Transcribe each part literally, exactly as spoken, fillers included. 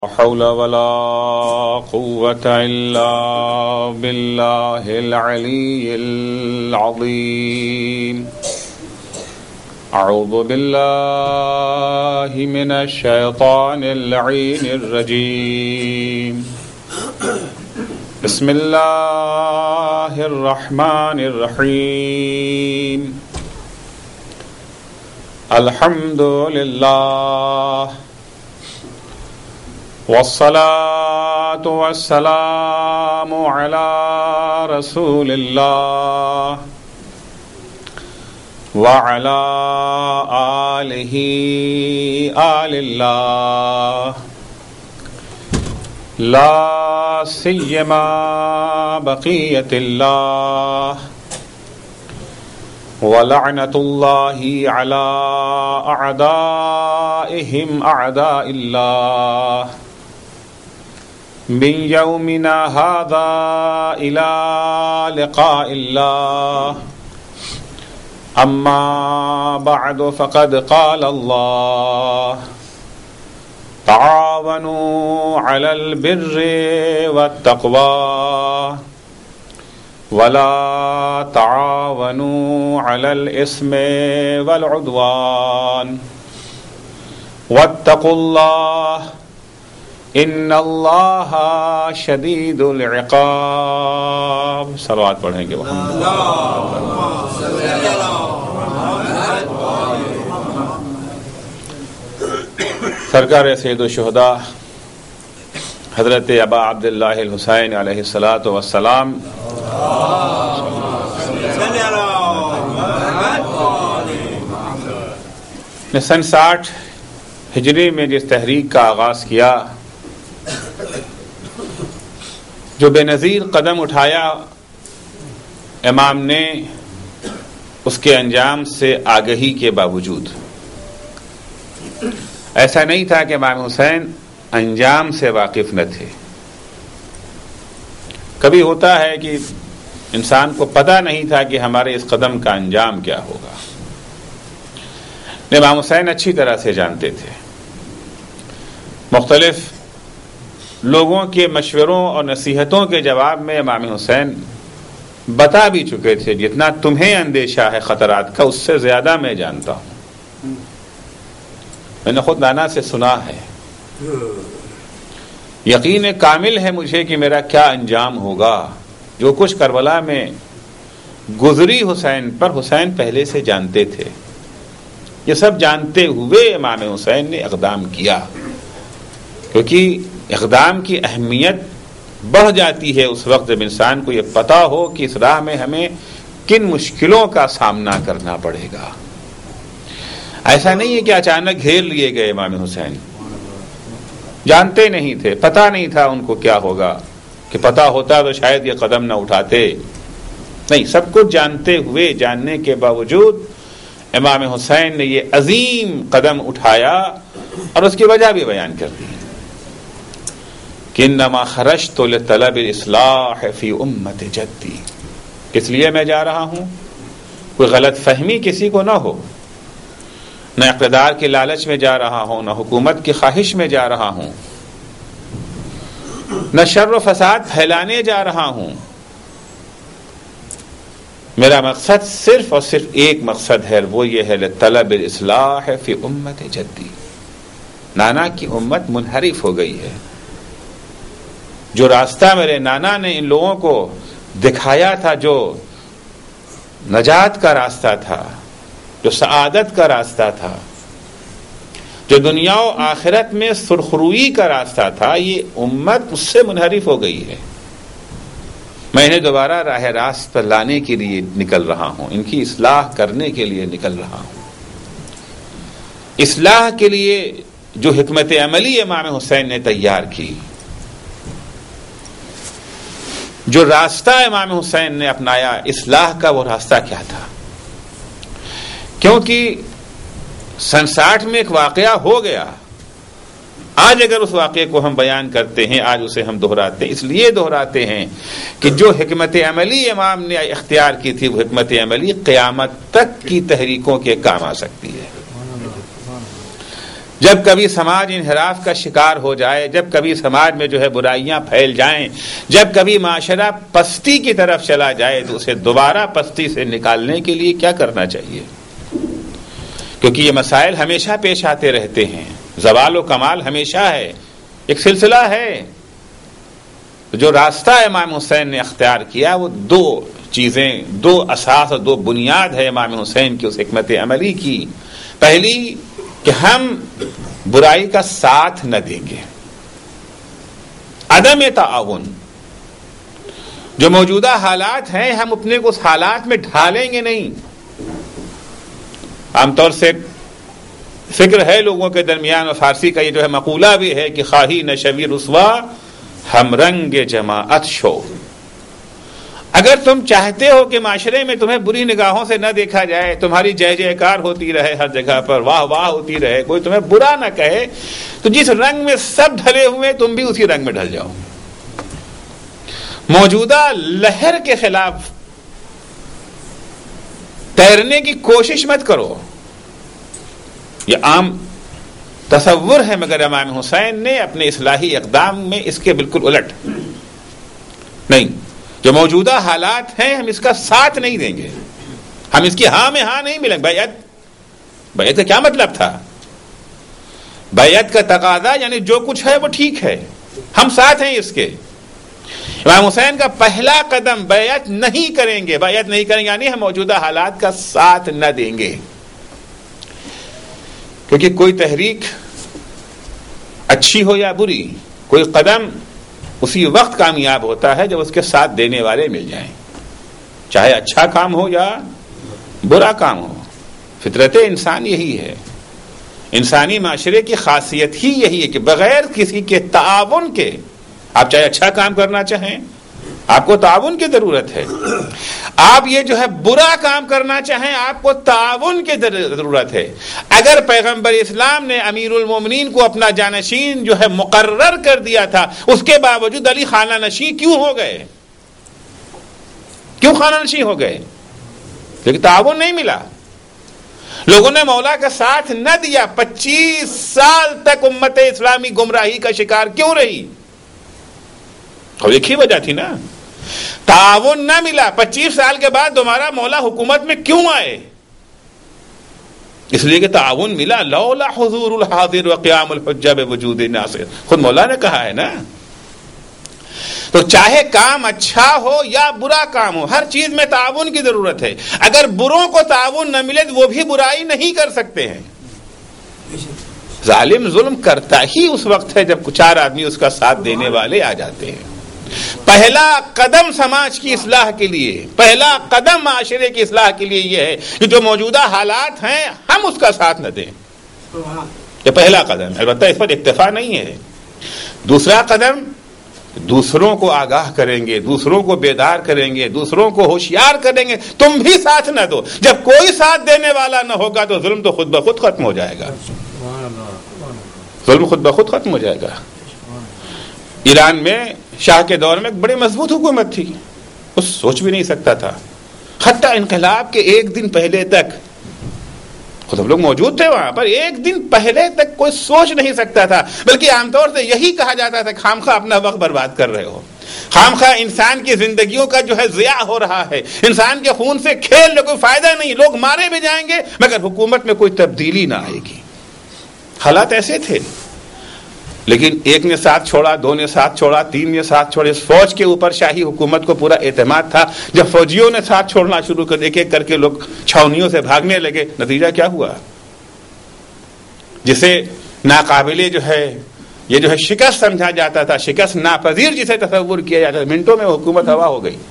لا حول ولا قوة إلا بالله العلي العظيم. أعوذ بالله من الشيطان اللعين الرجيم. بسم الله الرحمن الرحيم. الحمد لله والصلاة والسلام على رسول الله وعلى آله آل الله لا سيما بقية الله ولعنة الله على أعدائهم أعداء الله من يومنا هذا إلى لقاء الله. أما بعد فقد قال الله تعاونوا على البر والتقوى ولا تعاونوا على الإثم والعدوان واتقوا الله ان اللہ شدید العقاب. صلوات پڑھیں گے محمد. سرکار سید الشہداء حضرت ابا عبداللہ الحسین علیہ الصلاۃ والسلام نے سن ساٹھ ہجری میں جس تحریک کا آغاز کیا، جو بے نظیر قدم اٹھایا، امام نے اس کے انجام سے آگہی کے باوجود، ایسا نہیں تھا کہ امام حسین انجام سے واقف نہ تھے. کبھی ہوتا ہے کہ انسان کو پتہ نہیں تھا کہ ہمارے اس قدم کا انجام کیا ہوگا. امام حسین اچھی طرح سے جانتے تھے. مختلف لوگوں کے مشوروں اور نصیحتوں کے جواب میں امام حسین بتا بھی چکے تھے، جتنا تمہیں اندیشہ ہے خطرات کا اس سے زیادہ میں جانتا ہوں. میں نے خود نانا سے سنا ہے، یقین کامل ہے مجھے کہ میرا کیا انجام ہوگا. جو کچھ کربلا میں گزری حسین پر، حسین پہلے سے جانتے تھے. یہ سب جانتے ہوئے امام حسین نے اقدام کیا، کیونکہ اقدام کی اہمیت بڑھ جاتی ہے اس وقت جب انسان کو یہ پتہ ہو کہ اس راہ میں ہمیں کن مشکلوں کا سامنا کرنا پڑے گا. ایسا نہیں ہے کہ اچانک گھیر لیے گئے. امام حسین جانتے نہیں تھے، پتہ نہیں تھا ان کو کیا ہوگا، کہ پتہ ہوتا تو شاید یہ قدم نہ اٹھاتے. نہیں، سب کچھ جانتے ہوئے، جاننے کے باوجود امام حسین نے یہ عظیم قدم اٹھایا اور اس کی وجہ بھی بیان کر دی کہ انما خرجت لطلب الاصلاح فی امت جدی. اس لیے میں جا رہا ہوں کوئی غلط فہمی کسی کو نہ ہو، نہ اقتدار کے لالچ میں جا رہا ہوں، نہ حکومت کی خواہش میں جا رہا ہوں، نہ شر و فساد پھیلانے جا رہا ہوں. میرا مقصد صرف اور صرف ایک مقصد ہے، وہ یہ ہے لطلب الاصلاح فی امت جدی. نانا کی امت منحرف ہو گئی ہے. جو راستہ میرے نانا نے ان لوگوں کو دکھایا تھا، جو نجات کا راستہ تھا، جو سعادت کا راستہ تھا، جو دنیا و آخرت میں سرخروئی کا راستہ تھا، یہ امت اس سے منحرف ہو گئی ہے. میں انہیں دوبارہ راہ راست پر لانے کے لیے نکل رہا ہوں، ان کی اصلاح کرنے کے لیے نکل رہا ہوں. اصلاح کے لیے جو حکمت عملی امام حسین نے تیار کی، جو راستہ امام حسین نے اپنایا اصلاح کا، وہ راستہ کیا تھا؟ کیونکہ سن ساٹھ میں ایک واقعہ ہو گیا. آج اگر اس واقعے کو ہم بیان کرتے ہیں، آج اسے ہم دہراتے ہیں، اس لیے دہراتے ہیں کہ جو حکمت عملی امام نے اختیار کی تھی، وہ حکمت عملی قیامت تک کی تحریکوں کے کام آ سکتی ہے. جب کبھی سماج انحراف کا شکار ہو جائے، جب کبھی سماج میں جو ہے برائیاں پھیل جائیں، جب کبھی معاشرہ پستی کی طرف چلا جائے، تو اسے دوبارہ پستی سے نکالنے کے لیے کیا کرنا چاہیے؟ کیونکہ یہ مسائل ہمیشہ پیش آتے رہتے ہیں، زوال و کمال ہمیشہ ہے، ایک سلسلہ ہے۔ جو راستہ امام حسین نے اختیار کیا وہ دو چیزیں، دو اساس اور دو بنیاد ہے امام حسین کی اس حکمت عملی کی۔ پہلی کہ ہم برائی کا ساتھ نہ دیں گے، عدم تعاون۔ جو موجودہ حالات ہیں ہم اپنے کو اس حالات میں ڈھالیں گے نہیں۔ عام طور سے فکر ہے لوگوں کے درمیان، اور فارسی کا یہ جو ہے مقولہ بھی ہے کہ خواہی نشوی رسوا ہم رنگ جماعت شو۔ اگر تم چاہتے ہو کہ معاشرے میں تمہیں بری نگاہوں سے نہ دیکھا جائے، تمہاری جے جے کار ہوتی رہے ہر جگہ پر، واہ واہ ہوتی رہے، کوئی تمہیں برا نہ کہے، تو جس رنگ میں سب ڈھلے ہوئے تم بھی اسی رنگ میں ڈھل جاؤ۔ موجودہ لہر کے خلاف تیرنے کی کوشش مت کرو۔ یہ عام تصور ہے، مگر امام حسین نے اپنے اصلاحی اقدام میں اس کے بالکل الٹ نہیں۔ جو موجودہ حالات ہیں ہم اس کا ساتھ نہیں دیں گے، ہم اس کی ہاں میں ہاں نہیں ملیں گے۔ بیعت بیعت کا کیا مطلب تھا؟ بیعت کا تقاضا یعنی جو کچھ ہے وہ ٹھیک ہے، ہم ساتھ ہیں اس کے۔ امام حسین کا پہلا قدم بیعت نہیں کریں گے، بیعت نہیں کریں گے یعنی ہم موجودہ حالات کا ساتھ نہ دیں گے۔ کیونکہ کوئی تحریک اچھی ہو یا بری، کوئی قدم اسی وقت کامیاب ہوتا ہے جب اس کے ساتھ دینے والے مل جائیں، چاہے اچھا کام ہو یا برا کام ہو۔ فطرت انسان یہی ہے، انسانی معاشرے کی خاصیت ہی یہی ہے کہ بغیر کسی کے تعاون کے آپ چاہے اچھا کام کرنا چاہیں، آپ کو تعاون کی ضرورت ہے۔ آپ یہ جو ہے برا کام کرنا چاہیں، آپ کو تعاون کی ضرورت ہے۔ اگر پیغمبر اسلام نے امیر المومنین کو اپنا جانشین جو ہے مقرر کر دیا تھا، اس کے باوجود علی خانہ نشین کیوں ہو گئے؟ کیوں خانہ نشین ہو گئے؟ کیونکہ تعاون نہیں ملا، لوگوں نے مولا کا ساتھ نہ دیا۔ پچیس سال تک امت اسلامی گمراہی کا شکار کیوں رہی؟ اور ایک ہی وجہ تھی نا، تعاون نہ ملا۔ پچیس سال کے بعد دوبارہ مولا حکومت میں کیوں آئے؟ اس لیے کہ تعاون ملا۔ لولا حضور الحاضر وقیام الحجہ بوجود ناصر، خود مولا نے کہا ہے نا۔ تو چاہے کام اچھا ہو یا برا کام ہو، ہر چیز میں تعاون کی ضرورت ہے۔ اگر بروں کو تعاون نہ ملے تو وہ بھی برائی نہیں کر سکتے ہیں۔ ظالم ظلم کرتا ہی اس وقت ہے جب چار آدمی اس کا ساتھ دینے والے آ جاتے ہیں۔ پہلا قدم سماج کی اصلاح کے لیے، پہلا قدم معاشرے کی اصلاح کے لیے یہ ہے کہ جو موجودہ حالات ہیں ہم اس کا ساتھ نہ دیں۔ یہ پہلا قدم، البتہ اس پر اکتفا نہیں ہے۔ دوسرا قدم، دوسروں کو آگاہ کریں گے، دوسروں کو بیدار کریں گے، دوسروں کو ہوشیار کریں گے۔ تم بھی ساتھ نہ دو۔ جب کوئی ساتھ دینے والا نہ ہوگا تو ظلم تو خود بخود ختم ہو جائے گا، ظلم خود بخود ختم ہو جائے گا۔ ایران میں شاہ کے دور میں ایک بڑی مضبوط حکومت تھی، وہ سوچ بھی نہیں سکتا تھا، حتیٰ انقلاب کے ایک دن پہلے تک، خود ہم لوگ موجود تھے وہاں پر، ایک دن پہلے تک کوئی سوچ نہیں سکتا تھا، بلکہ عام طور سے یہی کہا جاتا تھا خام خواہ اپنا وقت برباد کر رہے ہو، خام خواہ انسان کی زندگیوں کا جو ہے ضیاع ہو رہا ہے، انسان کے خون سے کھیل لے، کوئی فائدہ نہیں، لوگ مارے بھی جائیں گے مگر حکومت میں کوئی تبدیلی نہ آئے گی۔ حالات ایسے تھے، لیکن ایک نے ساتھ چھوڑا، دو نے ساتھ چھوڑا، تین نے ساتھ چھوڑے۔ فوج کے اوپر شاہی حکومت کو پورا اعتماد تھا۔ جب فوجیوں نے ساتھ چھوڑنا شروع کر، ایک ایک کر کے لوگ چھاونیوں سے بھاگنے لگے، نتیجہ کیا ہوا؟ جسے ناقابل جو ہے یہ جو ہے شکست سمجھا جاتا تھا، شکست ناپذیر جسے تصور کیا جاتا تھا، منٹوں میں حکومت ہوا ہو گئی۔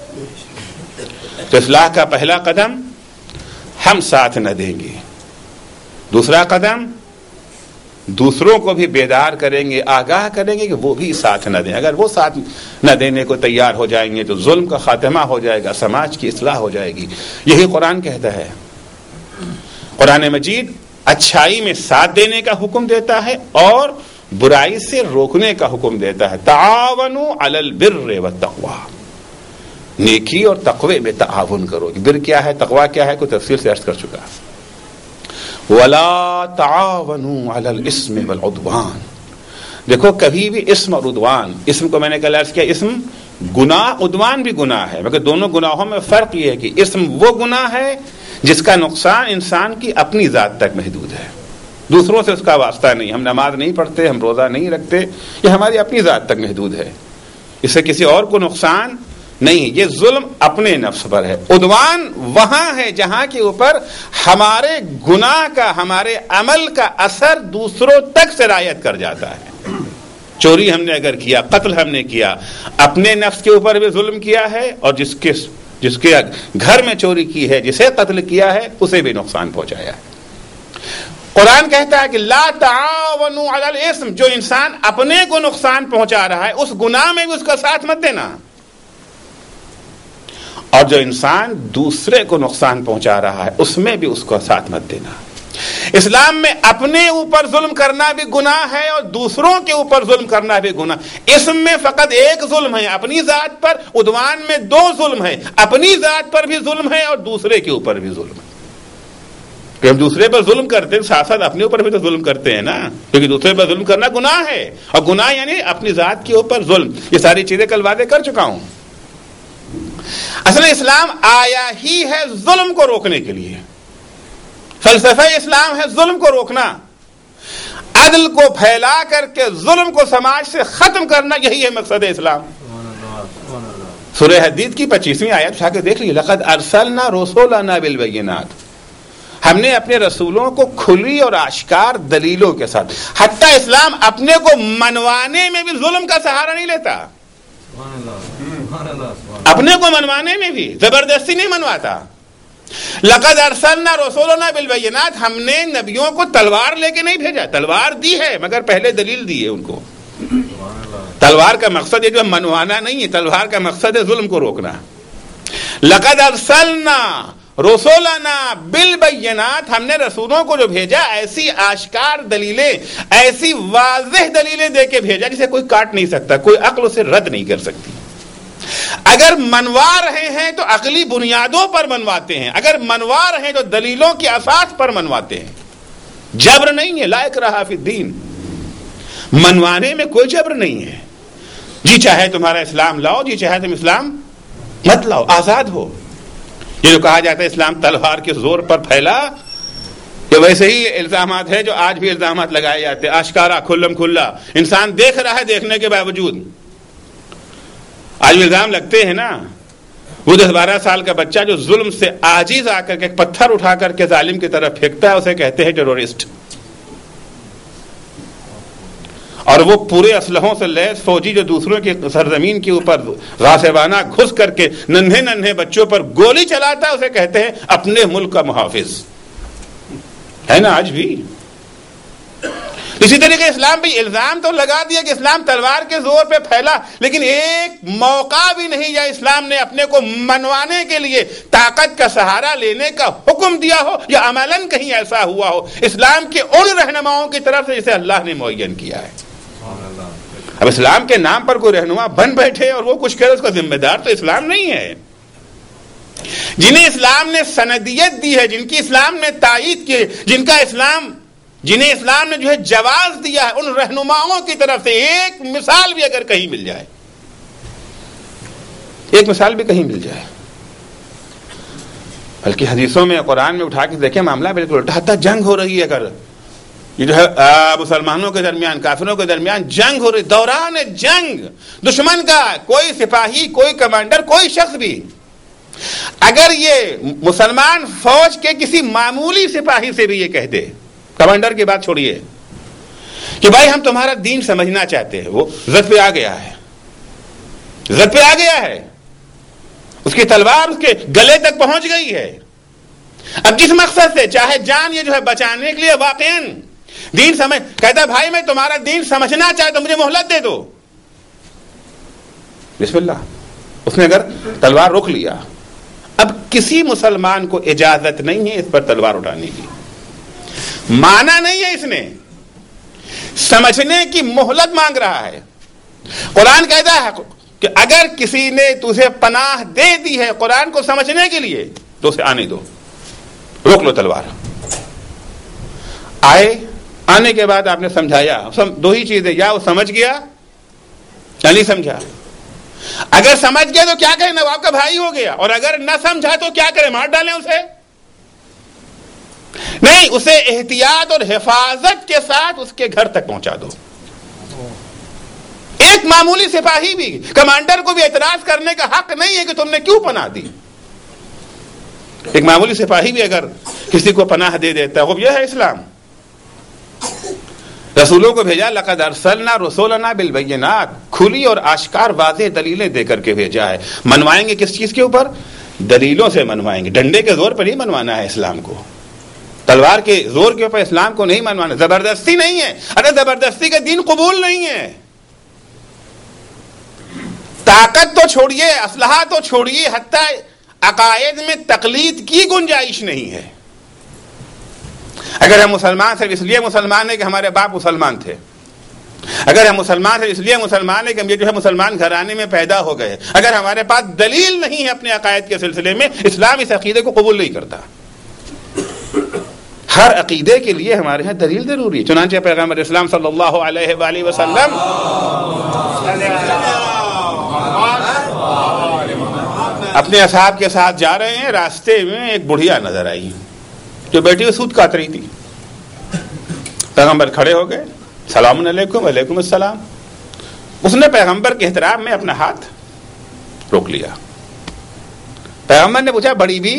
تو اصلاح کا پہلا قدم ہم ساتھ نہ دیں گے۔ دوسرا قدم دوسروں کو بھی بیدار کریں گے، آگاہ کریں گے کہ وہ بھی ساتھ نہ دیں۔ اگر وہ ساتھ نہ دینے کو تیار ہو جائیں گے تو ظلم کا خاتمہ ہو جائے گا، سماج کی اصلاح ہو جائے گی۔ یہی قرآن کہتا ہے۔ قرآن مجید اچھائی میں ساتھ دینے کا حکم دیتا ہے اور برائی سے روکنے کا حکم دیتا ہے۔ تعاونوا علی البر والتقوی، نیکی اور تقوی میں تعاون کرو۔ بر کیا ہے، تقوی کیا ہے، کوئی تفصیل سے عرض کر چکا۔ ولا تعاونوا علی الاسم والعدوان. دیکھو کبھی بھی اسم اور عدوان، اسم کو میں نے کل عرض کیا اسم گناہ، عدوان بھی گناہ ہے، مگر دونوں گناہوں میں فرق یہ ہے کہ اسم وہ گناہ ہے جس کا نقصان انسان کی اپنی ذات تک محدود ہے، دوسروں سے اس کا واسطہ نہیں. ہم نماز نہیں پڑھتے، ہم روزہ نہیں رکھتے، یہ ہماری اپنی ذات تک محدود ہے، اس سے کسی اور کو نقصان نہیں. یہ ظلم اپنے نفس پر ہے. عدوان وہاں ہے جہاں کے اوپر ہمارے گناہ کا، ہمارے عمل کا اثر دوسروں تک سرایت کر جاتا ہے. چوری ہم نے اگر کیا، قتل ہم نے کیا، اپنے نفس کے اوپر بھی ظلم کیا ہے، اور جس کے جس کے گھر میں چوری کی ہے، جسے قتل کیا ہے، اسے بھی نقصان پہنچایا ہے. قرآن کہتا ہے کہ لا تعاونوا علی الاسم، جو انسان اپنے کو نقصان پہنچا رہا ہے اس گناہ میں بھی اس کا ساتھ مت دینا، اور جو انسان دوسرے کو نقصان پہنچا رہا ہے اس میں بھی اس کو ساتھ مت دینا. اسلام میں اپنے اوپر ظلم کرنا بھی گناہ ہے اور دوسروں کے اوپر ظلم کرنا بھی گناہ. اسم میں فقط ایک ظلم ہے اپنی ذات پر، عدوان میں دو ظلم ہے، اپنی ذات پر بھی ظلم ہے اور دوسرے کے اوپر بھی ظلم ہے. کہ ہم دوسرے پر ظلم کرتے ہیں ساتھ ساتھ اپنے اوپر بھی تو ظلم کرتے ہیں نا، کیونکہ دوسرے پر ظلم کرنا گناہ ہے، اور گناہ یعنی اپنی ذات کے اوپر ظلم. یہ ساری چیزیں کل واضح کر چکا ہوں. اصل اسلام آیا ہی ہے ظلم کو روکنے کے لیے. فلسفہ اسلام ہے ظلم کو روکنا، عدل کو پھیلا کر کے ظلم کو سماج سے ختم کرنا، یہی ہے مقصد اسلام. سورہ حدید کی پچیسویں آیت اٹھا کے دیکھ لیجیے، لقد ارسلنا رسولنا بالبینات، ہم نے اپنے رسولوں کو کھلی اور آشکار دلیلوں کے ساتھ. حتیٰ اسلام اپنے کو منوانے میں بھی ظلم کا سہارا نہیں لیتا، اپنے کو منوانے میں بھی زبردستی نہیں منواتا. لقد ارسلنا رسولنا بالبینات، ہم نے نبیوں کو تلوار لے کے نہیں بھیجا، تلوار دی ہے مگر پہلے دلیل دی ہے ان کو. تلوار کا مقصد یہ جو منوانا نہیں ہے، تلوار کا مقصد ہے ظلم کو روکنا. لقد ارسلنا رسولنا بالبینات، ہم نے رسولوں کو جو بھیجا ایسی آشکار دلیلیں، ایسی واضح دلیلیں دے کے بھیجا جسے کوئی کاٹ نہیں سکتا، کوئی عقل اسے رد نہیں کر سکتی. اگر منوا رہے ہیں تو عقلی بنیادوں پر منواتے ہیں، اگر منوا رہے ہیں تو دلیلوں کی اساس پر منواتے ہیں. جبر نہیں ہے، لا اکراہ فی الدین، منوانے میں کوئی جبر نہیں ہے. جی چاہے تمہارا اسلام لاؤ، جی چاہے تم اسلام مت لاؤ، آزاد ہو. یہ جو کہا جاتا ہے اسلام تلوار کے زور پر پھیلا، یہ ویسے ہی الزامات ہے جو آج بھی الزامات لگائے جاتے ہیں آشکارا کھلم کھلا، انسان دیکھ رہا ہے دیکھنے کے باوجود. آج بھی الزام لگتے ہیں نا، وہ دس بارہ سال کا بچہ جو ظلم سے عاجز آ کر کے پتھر اٹھا کر کے ظالم کی طرف پھینکتا ہے اسے کہتے ہیں ٹیرورسٹ. اور وہ پورے اسلحوں سے لیس فوجی جو دوسروں کی سرزمین کے اوپر غاصبانہ گھس کر کے ننھے ننھے بچوں پر گولی چلاتا ہے اسے کہتے ہیں اپنے ملک کا محافظ. ہے نا آج بھی. اسی طریقے اسلام بھی الزام تو لگا دیا کہ اسلام تلوار کے زور پہ پھیلا، لیکن ایک موقع بھی نہیں یا اسلام نے اپنے کو منوانے کے لیے طاقت کا سہارا لینے کا حکم دیا ہو یا عملاً کہیں ایسا ہوا ہو اسلام کے ان رہنماؤں کی طرف سے جسے اللہ نے معین کیا ہے. اب اسلام کے نام پر کوئی رہنما بن بیٹھے اور وہ کچھ کرے، اس کا ذمہ دار تو اسلام نہیں ہے. جنہیں اسلام نے سندیت دی ہے، جن کی اسلام نے تائید کی، جن کا اسلام جنہیں اسلام نے جو ہے جواز دیا ہے، ان رہنماؤں کی طرف سے ایک مثال بھی اگر کہیں مل جائے، ایک مثال بھی کہیں مل جائے، بلکہ حدیثوں میں قرآن میں اٹھا کے دیکھیں معاملہ بالکل الٹا. حتیٰ جنگ ہو رہی ہے، اگر یہ جو ہے مسلمانوں کے درمیان کافروں کے درمیان جنگ ہو رہی، دوران جنگ دشمن کا کوئی سپاہی، کوئی کمانڈر، کوئی شخص بھی اگر یہ مسلمان فوج کے کسی معمولی سپاہی سے بھی یہ کہہ دے، کمانڈر کی بات چھوڑیے، کہ بھائی ہم تمہارا دین سمجھنا چاہتے ہیں، وہ زد پہ آ گیا ہے، زد پہ آ گیا ہے، اس کی تلوار اس کے گلے تک پہنچ گئی ہے. اب جس مقصد سے چاہے جان یہ جو ہے بچانے کے لیے واقعاً دین سمجھ، کہتا بھائی میں تمہارا دین سمجھنا چاہتا ہوں، مجھے مہلت دے دو. بسم اللہ، اس نے اگر تلوار روک لیا، اب کسی مسلمان کو اجازت نہیں ہے اس پر تلوار اٹھانے کی. مانا نہیں ہے، اس نے سمجھنے کی مہلت مانگ رہا ہے. قرآن کہتا ہے کہ اگر کسی نے تجھے پناہ دے دی ہے قرآن کو سمجھنے کے لیے تو اسے آنے دو، روک لو تلوار. آئے, آنے کے بعد آپ نے سمجھایا, دو ہی چیزیں, یا وہ سمجھ گیا یا نہیں سمجھا. اگر سمجھ گیا تو کیا کریں, وہ آپ کا بھائی ہو گیا, اور اگر نہ سمجھا تو کیا کریں, مار ڈالیں اسے؟ نہیں, اسے احتیاط اور حفاظت کے ساتھ اس کے گھر تک پہنچا دو. ایک معمولی سپاہی بھی, کمانڈر کو بھی اعتراض کرنے کا حق نہیں ہے کہ تم نے کیوں پناہ دی. ایک معمولی سپاہی بھی اگر کسی کو پناہ دے دیتا ہے, وہ یہ ہے اسلام. رسولوں کو بھیجا, لقد ارسلنا رسولنا بالبینات, کھلی اور آشکار واضح دلیلیں دے کر کے بھیجا ہے. منوائیں گے کس چیز کے اوپر؟ دلیلوں سے منوائیں گے. ڈنڈے کے زور پر نہیں منوانا ہے اسلام کو, تلوار کے زور کے اوپر اسلام کو نہیں منوانا, زبردستی نہیں ہے. ارے زبردستی کا دین قبول نہیں ہے. طاقت تو چھوڑیے, اسلحہ تو چھوڑیے, حتیٰ عقائد میں تقلید کی گنجائش نہیں ہے. اگر ہم مسلمان صرف اس لیے مسلمان ہیں کہ ہمارے باپ مسلمان تھے, اگر ہم مسلمان صرف اس لیے مسلمان ہیں کہ ہم یہ جو ہے مسلمان گھرانے میں پیدا ہو گئے, اگر ہمارے پاس دلیل نہیں ہے اپنے عقائد کے سلسلے میں, اسلام اس عقیدے کو قبول نہیں کرتا. ہر عقیدے کے لیے ہمارے ہاں دلیل ضروری ہے. چنانچہ پیغمبر اسلام صلی اللہ علیہ وآلہ وسلم اپنے اصحاب کے ساتھ جا رہے ہیں, راستے میں ایک بڑھیا نظر آئی جو بیٹی سود کاٹ رہی تھی. پیغمبر کھڑے ہو گئے, سلام علیکم. وعلیکم السلام. اس نے پیغمبر کے احترام میں اپنا ہاتھ روک لیا. پیغمبر نے پوچھا, بڑی بھی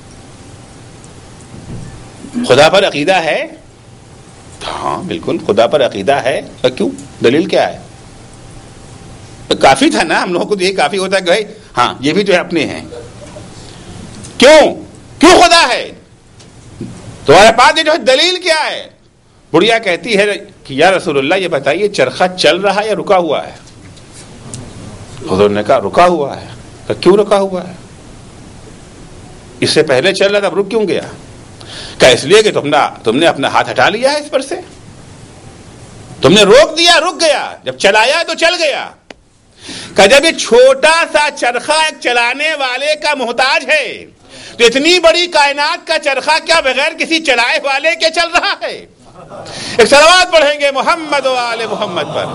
خدا پر عقیدہ ہے؟ ہاں بالکل خدا پر عقیدہ ہے. کیوں, دلیل کیا ہے؟ کافی تھا نا, ہم لوگوں کو یہی کافی ہوتا ہے کہ ہاں یہ بھی جو ہے اپنے ہیں. کیوں کیوں خدا ہے تمہارے پاس, یہ جو ہے دلیل کیا ہے؟ بڑھیا کہتی ہے کہ یا رسول اللہ یہ بتائیے چرخہ چل رہا ہے یا رکا ہوا ہے؟ حضور نے کہا رکا ہوا ہے. کہ کیوں رکا ہوا ہے؟ اس سے پہلے چل رہا تھا, اب رک کیوں گیا؟ کہ اس لیے کہ تم نے تم نے اپنا ہاتھ ہٹا لیا ہے اس پر سے, تم نے روک دیا, رک گیا. جب چلایا تو چل گیا. کہ جب یہ چھوٹا سا چرخہ ایک چلانے والے کا محتاج ہے, تو اتنی بڑی کائنات کا چرخہ کیا بغیر کسی چلائے والے کے چل رہا ہے؟ ایک صلوات پڑھیں گے محمد و آل محمد پر.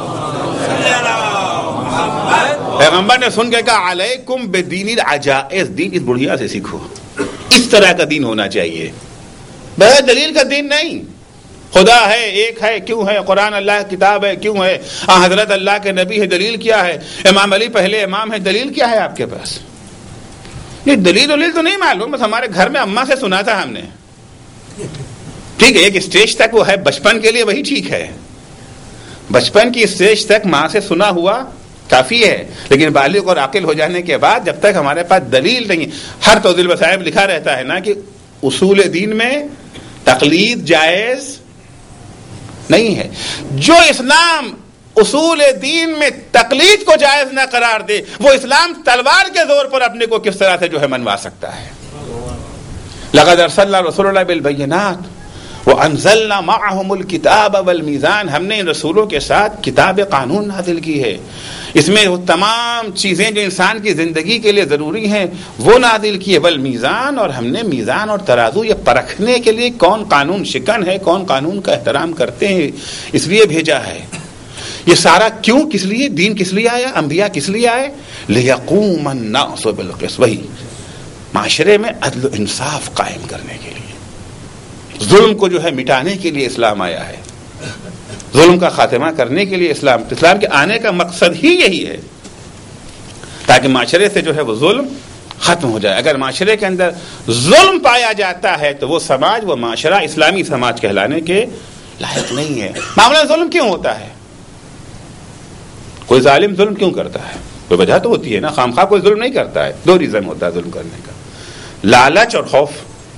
پیغمبر نے سن کے کہا علیکم بدین العجائز, دین اس بڑھیا سے سیکھو, اس طرح کا دین ہونا چاہیے, بغیر دلیل کا دین نہیں. خدا ہے, ایک ہے, کیوں ہے؟ قرآن اللہ کتاب ہے, کیوں ہے؟ حضرت اللہ کے نبی ہے, دلیل کیا ہے؟ امام علی پہلے امام ہے, دلیل کیا ہے آپ کے پاس؟ یہ دلیل دلیل تو نہیں معلوم, بس ہمارے گھر میں اماں سے سنا تھا ہم نے. ٹھیک ہے, ایک اسٹیج تک وہ ہے, بچپن کے لیے وہی ٹھیک ہے, بچپن کی اسٹیج تک ماں سے سنا ہوا کافی ہے. لیکن بالغ اور عاقل ہو جانے کے بعد جب تک ہمارے پاس دلیل نہیں, ہر توضیح المصائب لکھا رہتا ہے نا کہ اصول دین میں تقلید جائز نہیں ہے. جو اسلام اصول دین میں تقلید کو جائز نہ قرار دے, وہ اسلام تلوار کے زور پر اپنے کو کس طرح سے جو ہے منوا سکتا ہے. لقد ارسلنا رسولنا بالبینات وانزلنا معهم الكتاب والمیزان, ہم نے ان رسولوں کے ساتھ کتاب قانون نازل کی ہے, اس میں وہ تمام چیزیں جو انسان کی زندگی کے لیے ضروری ہیں وہ نازل کی ہے. والمیزان, اور ہم نے میزان اور ترازو یہ پرکھنے کے لیے کون قانون شکن ہے, کون قانون کا احترام کرتے ہیں, اس لیے بھیجا ہے. یہ سارا کیوں, کس لیے دین کس لیے آیا, انبیاء کس لیے آئے؟ لیقوم الناس بالقسط, وہی معاشرے میں عدل و انصاف قائم کرنے کے لیے, ظلم کو جو ہے مٹانے کے لیے اسلام آیا ہے, ظلم کا خاتمہ کرنے کے لیے اسلام اسلام کے آنے کا مقصد ہی یہی ہے, تاکہ معاشرے سے جو ہے وہ ظلم ختم ہو جائے. اگر معاشرے کے اندر ظلم پایا جاتا ہے تو وہ سماج, وہ معاشرہ اسلامی سماج کہلانے کے لائق نہیں ہے. معاملہ ظلم کیوں ہوتا ہے؟ کوئی ظالم ظلم کیوں کرتا ہے؟ کوئی وجہ تو ہوتی ہے نا, خام خواہ کوئی ظلم نہیں کرتا ہے. دو ریزن ہوتا ہے ظلم کرنے کا, لالچ اور خوف.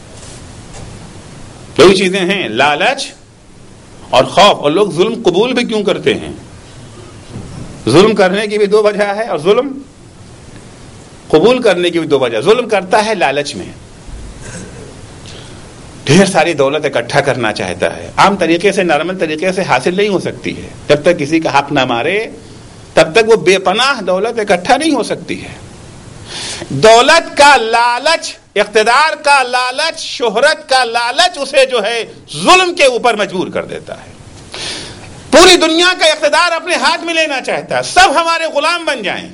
دو چیزیں ہیں, لالچ اور خوف. اور لوگ ظلم قبول بھی کیوں کرتے ہیں؟ ظلم کرنے کی بھی دو وجہ ہے, اور ظلم قبول کرنے کی بھی دو وجہ. ظلم کرتا ہے لالچ میں, ڈھیر ساری دولت اکٹھا کرنا چاہتا ہے, عام طریقے سے نارمل طریقے سے حاصل نہیں ہو سکتی ہے. جب تک کسی کا حق نہ مارے تب تک وہ بے پناہ دولت اکٹھا نہیں ہو سکتی ہے. دولت کا لالچ، اقتدار کا لالچ، شہرت کا لالچ اسے جو ہے ظلم کے اوپر مجبور کر دیتا ہے. پوری دنیا کا اقتدار اپنے ہاتھ میں لینا چاہتا ہے، سب ہمارے غلام بن جائیں.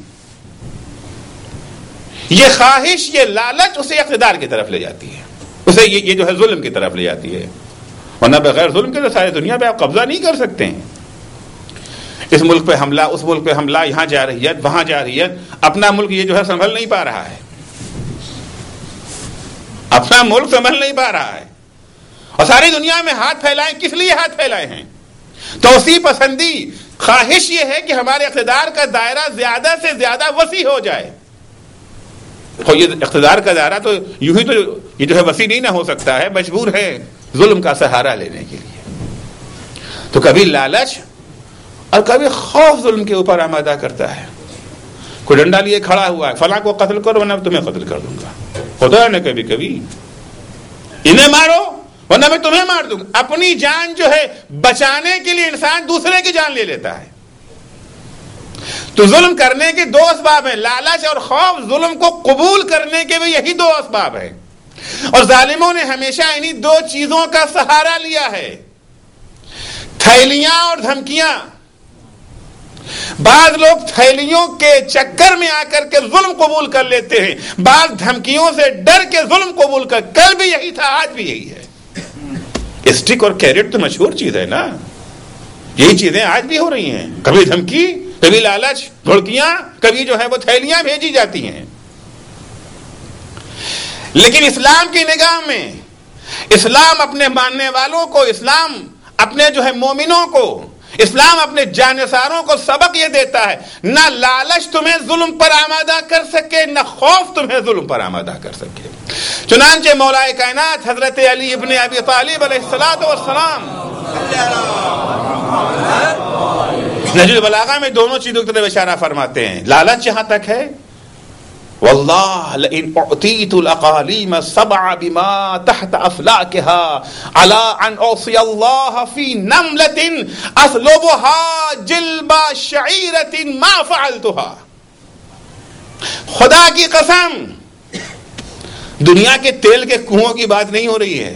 یہ خواہش، یہ لالچ اسے اقتدار کی طرف لے جاتی ہے، اسے یہ, یہ جو ہے ظلم کی طرف لے جاتی ہے. ورنہ بغیر ظلم کے تو ساری دنیا پہ آپ قبضہ نہیں کر سکتے ہیں. اس ملک پہ حملہ، اس ملک پہ حملہ، یہاں جا رہی ہے، وہاں جا رہی ہے، اپنا ملک یہ جو ہے سنبھل نہیں پا رہا ہے، اپنا ملک سنبھل نہیں پا رہا ہے. اور ساری دنیا میں ہاتھ پھیلائے، کس لیے ہاتھ پھیلائے ہیں؟ توسیع پسندی، خواہش یہ ہے کہ ہمارے اقتدار کا دائرہ زیادہ سے زیادہ وسیع ہو جائے. یہ اقتدار کا دائرہ تو یوں ہی تو یہ جو ہے وسیع نہیں نہ ہو سکتا ہے، مجبور ہے ظلم کا سہارا لینے کے لیے. تو کبھی لالچ اور کبھی خوف ظلم کے اوپر آمادہ کرتا ہے. کوئی ڈنڈا لیے کھڑا ہوا ہے، فلاں کو قتل کرو ورنہ تمہیں قتل کر دوں گا. ہوتا ہے نا کبھی کبھی، انہیں مارو ورنہ میں تمہیں مار دوں گا. اپنی جان جو ہے بچانے کے لیے انسان دوسرے کی جان لے لیتا ہے. تو ظلم کرنے کے دو اسباب ہیں، لالچ اور خوف. ظلم کو قبول کرنے کے بھی یہی دو اسباب ہیں، اور ظالموں نے ہمیشہ انہی دو چیزوں کا سہارا لیا ہے، تھیلیاں اور دھمکیاں. بعض لوگ تھیلیوں کے چکر میں آ کر کے ظلم قبول کر لیتے ہیں، بعض دھمکیوں سے ڈر کے ظلم قبول کر. کل بھی یہی تھا، آج بھی یہی ہے. اسٹک اور کیرٹ تو مشہور چیز ہے نا، یہی چیزیں آج بھی ہو رہی ہیں. کبھی دھمکی، کبھی لالچ، دھڑکیاں، کبھی جو ہے وہ تھیلیاں بھیجی جاتی ہیں. لیکن اسلام کی نگاہ میں، اسلام اپنے ماننے والوں کو، اسلام اپنے جو ہے مومنوں کو، اسلام اپنے جانثاروں کو سبق یہ دیتا ہے، نہ لالچ تمہیں ظلم پر آمادہ کر سکے، نہ خوف تمہیں ظلم پر آمادہ کر سکے. چنانچہ مولا کائنات حضرت علی ابن ابی طالب علیہ الصلوۃ والسلام نہج البلاغہ میں دونوں چیزوں کی طرف اشارہ فرماتے ہیں. لالچ جہاں تک ہے، واللہ لئن اعطیت الاقالیم سبع بما تحت افلاکها على ان اعصی اللہ فی نملۃ اصلبها جلب شعیرۃ ما فعلتها. خدا کی قسم، دنیا کے تیل کے کنووں کی بات نہیں ہو رہی ہے،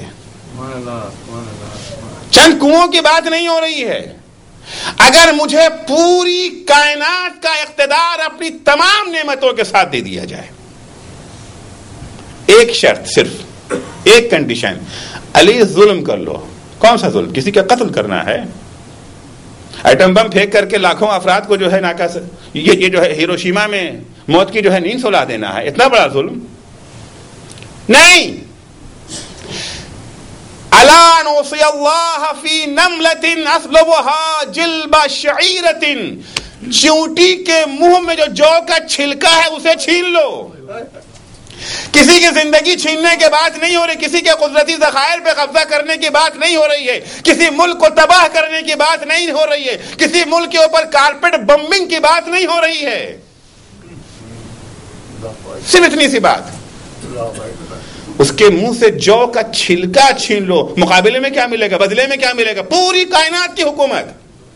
چند کنووں کی بات نہیں ہو رہی ہے. اگر مجھے پوری کائنات کا اقتدار اپنی تمام نعمتوں کے ساتھ دے دیا جائے، ایک شرط، صرف ایک کنڈیشن، علی ظلم کر لو. کون سا ظلم؟ کسی کا قتل کرنا ہے، ایٹم بم پھینک کر کے لاکھوں افراد کو جو ہے ناکا یہ یہ جو ہے ہیروشیما میں موت کی جو ہے نیند سلا دینا ہے، اتنا بڑا ظلم نہیں. الا ان اوصی اللہ فی نملۃ اصلبها جلب شعیرۃ، چونٹی کے منہ میں جو جو کا چھلکا ہے اسے چھین لو. کسی کی زندگی چھیننے کے بات نہیں ہو رہی، کسی کے قدرتی ذخائر پہ قبضہ کرنے کی بات نہیں ہو رہی ہے، کسی ملک کو تباہ کرنے کی بات نہیں ہو رہی ہے، کسی ملک کے اوپر کارپیٹ بمبنگ کی بات نہیں ہو رہی ہے. صرف اتنی سی بات، اس کے منہ سے جو کا چھلکا چھین لو. مقابلے میں کیا ملے گا؟ بدلے میں کیا ملے گا؟ پوری کائنات کی حکومت.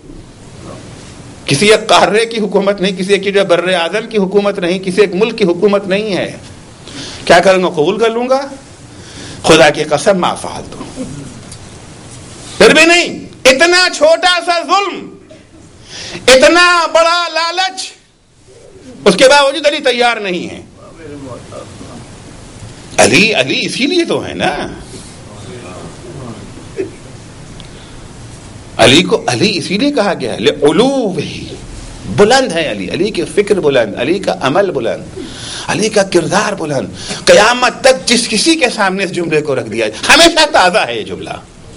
کسی ایک قارے کی حکومت نہیں، کسی ایک بر اعظم کی حکومت نہیں، کسی ایک ملک کی حکومت نہیں ہے. کیا کروں گا؟ قبول کر لوں گا. خدا کی قسم ما فعلت. پھر بھی نہیں، اتنا چھوٹا سا ظلم، اتنا بڑا لالچ، اس کے باوجود علی تیار نہیں ہے. علی علی اسی لیے تو ہے نا، علی کو علی اسی لیے کہا گیا ہے لعلوہ، بلند ہے علی. علی کی فکر بلند، علی کا عمل بلند، علی کا کردار بلند. قیامت تک جس کسی کے سامنے اس جملے کو رکھ دیا جائے، ہمیشہ تازہ ہے یہ جملہ،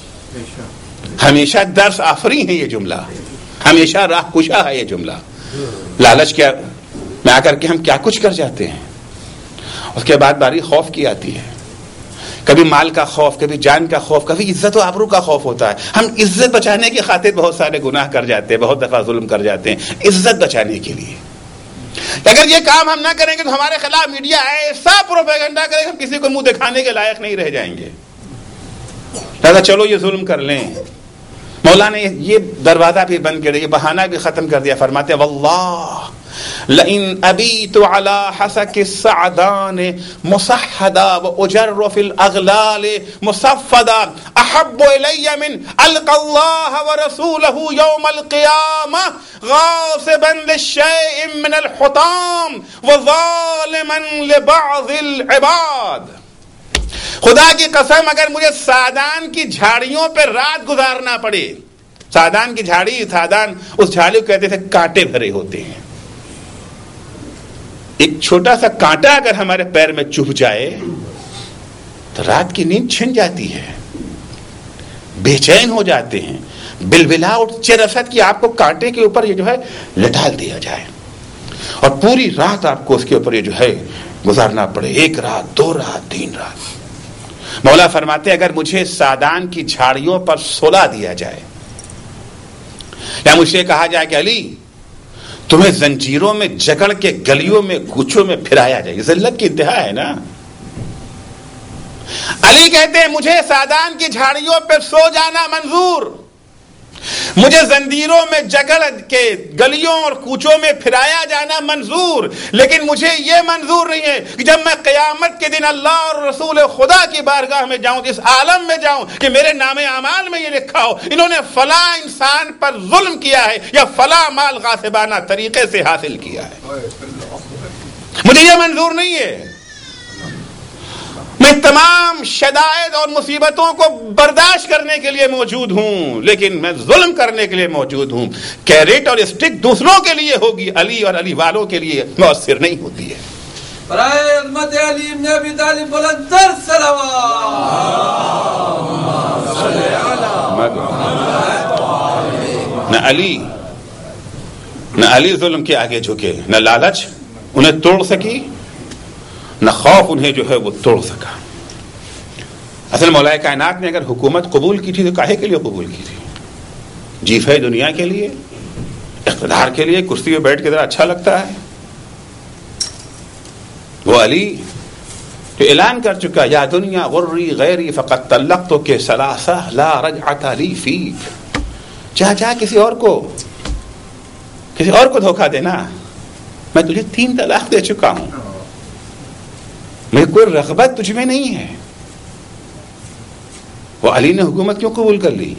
ہمیشہ درس آفری ہے یہ جملہ، ہمیشہ راہ کشا ہے یہ جملہ. لالچ کیا میں آ کر کے ہم کیا کچھ کر جاتے ہیں. اس کے بعد باری خوف کی آتی ہے، کبھی مال کا خوف، کبھی جان کا خوف، کبھی عزت و آبرو کا خوف ہوتا ہے. ہم عزت بچانے کی خاطر بہت سارے گناہ کر جاتے ہیں، بہت دفعہ ظلم کر جاتے ہیں عزت بچانے کے لیے. اگر یہ کام ہم نہ کریں گے تو ہمارے خلاف میڈیا ایسا پروپیگنڈا کرے گا ہم کسی کو منہ دکھانے کے لائق نہیں رہ جائیں گے. لہذا چلو یہ ظلم کر لیں. مولا نے یہ دروازہ بھی بند کر دیا، یہ بہانہ بھی ختم کر دیا. فرماتے واللہ لئن ابیت علی حسک السعدان مصحدا واجر فی الاغلال مصفدا احب الی من القى اللہ ورسولہ یوم القیامہ غاصبا للشیء من الحطام وظالما لبعض العباد. خدا کی قسم اگر مجھے سعدان کی جھاڑیوں پہ رات گزارنا پڑے. سعدان کی جھاڑی، سعدان اس جھاڑی کو کہتے تھے کانٹے بھرے ہوتے ہیں. ایک چھوٹا سا کانٹا اگر ہمارے پیر میں چبھ جائے تو رات کی نیند چھن جاتی ہے، بے چین ہو جاتے ہیں، بلبلا اٹھ رسد کی آپ کو کانٹے کے اوپر یہ جو ہے لٹال دیا جائے اور پوری رات آپ کو اس کے اوپر یہ جو ہے گزارنا پڑے، ایک رات، دو رات، تین رات. مولا فرماتے ہیں اگر مجھے سعدان کی جھاڑیوں پر سلا دیا جائے یا مجھ سے کہا جائے کہ علی تمہیں زنجیروں میں جکڑ کے گلیوں میں کوچوں میں پھرایا جائے، ذلت کی انتہا ہے نا. علی کہتے ہیں مجھے سعدان کی جھاڑیوں پہ سو جانا منظور، مجھے زنجیروں میں جکڑ کے گلیوں اور کوچوں میں پھرایا جانا منظور، لیکن مجھے یہ منظور نہیں ہے کہ جب میں قیامت کے دن اللہ اور رسول خدا کی بارگاہ میں جاؤں، اس عالم میں جاؤں کہ میرے نام اعمال میں یہ لکھا ہو انہوں نے فلاں انسان پر ظلم کیا ہے یا فلاں مال غاصبانہ طریقے سے حاصل کیا ہے. مجھے یہ منظور نہیں ہے. میں تمام شدائد اور مصیبتوں کو برداشت کرنے کے لیے موجود ہوں، لیکن میں ظلم کرنے کے لیے موجود ہوں. کیرٹ اور اسٹک دوسروں کے لیے ہوگی، علی اور علی والوں کے لیے مؤثر نہیں ہوتی ہے. برائے عظمت علی ابن ابی طالب بلندتر صلوات. نہ علی نہ علی ظلم کے آگے جھکے، نہ لالچ انہیں توڑ سکی، نہ خوف انہیں جو ہے وہ توڑ سکا. اصل مولا کائنات نے اگر حکومت قبول کی تھی تو کاہے کے لیے قبول کی تھی؟ جیفے دنیا کے لیے، اقتدار کے لیے، کرسی پہ بیٹھ کے ذرا اچھا لگتا ہے. وہ علی جو اعلان کر چکا یا دنیا غری غیری فقط طلقتک ثلاثہ لا رجعۃ لی فیک، چاہ چاہ کسی اور کو کسی اور کو دھوکہ دینا، میں تجھے تین طلاق دے چکا ہوں، میری کوئی رغبت تجھ میں نہیں ہے. وہ علی نے حکومت کیوں قبول کر لی؟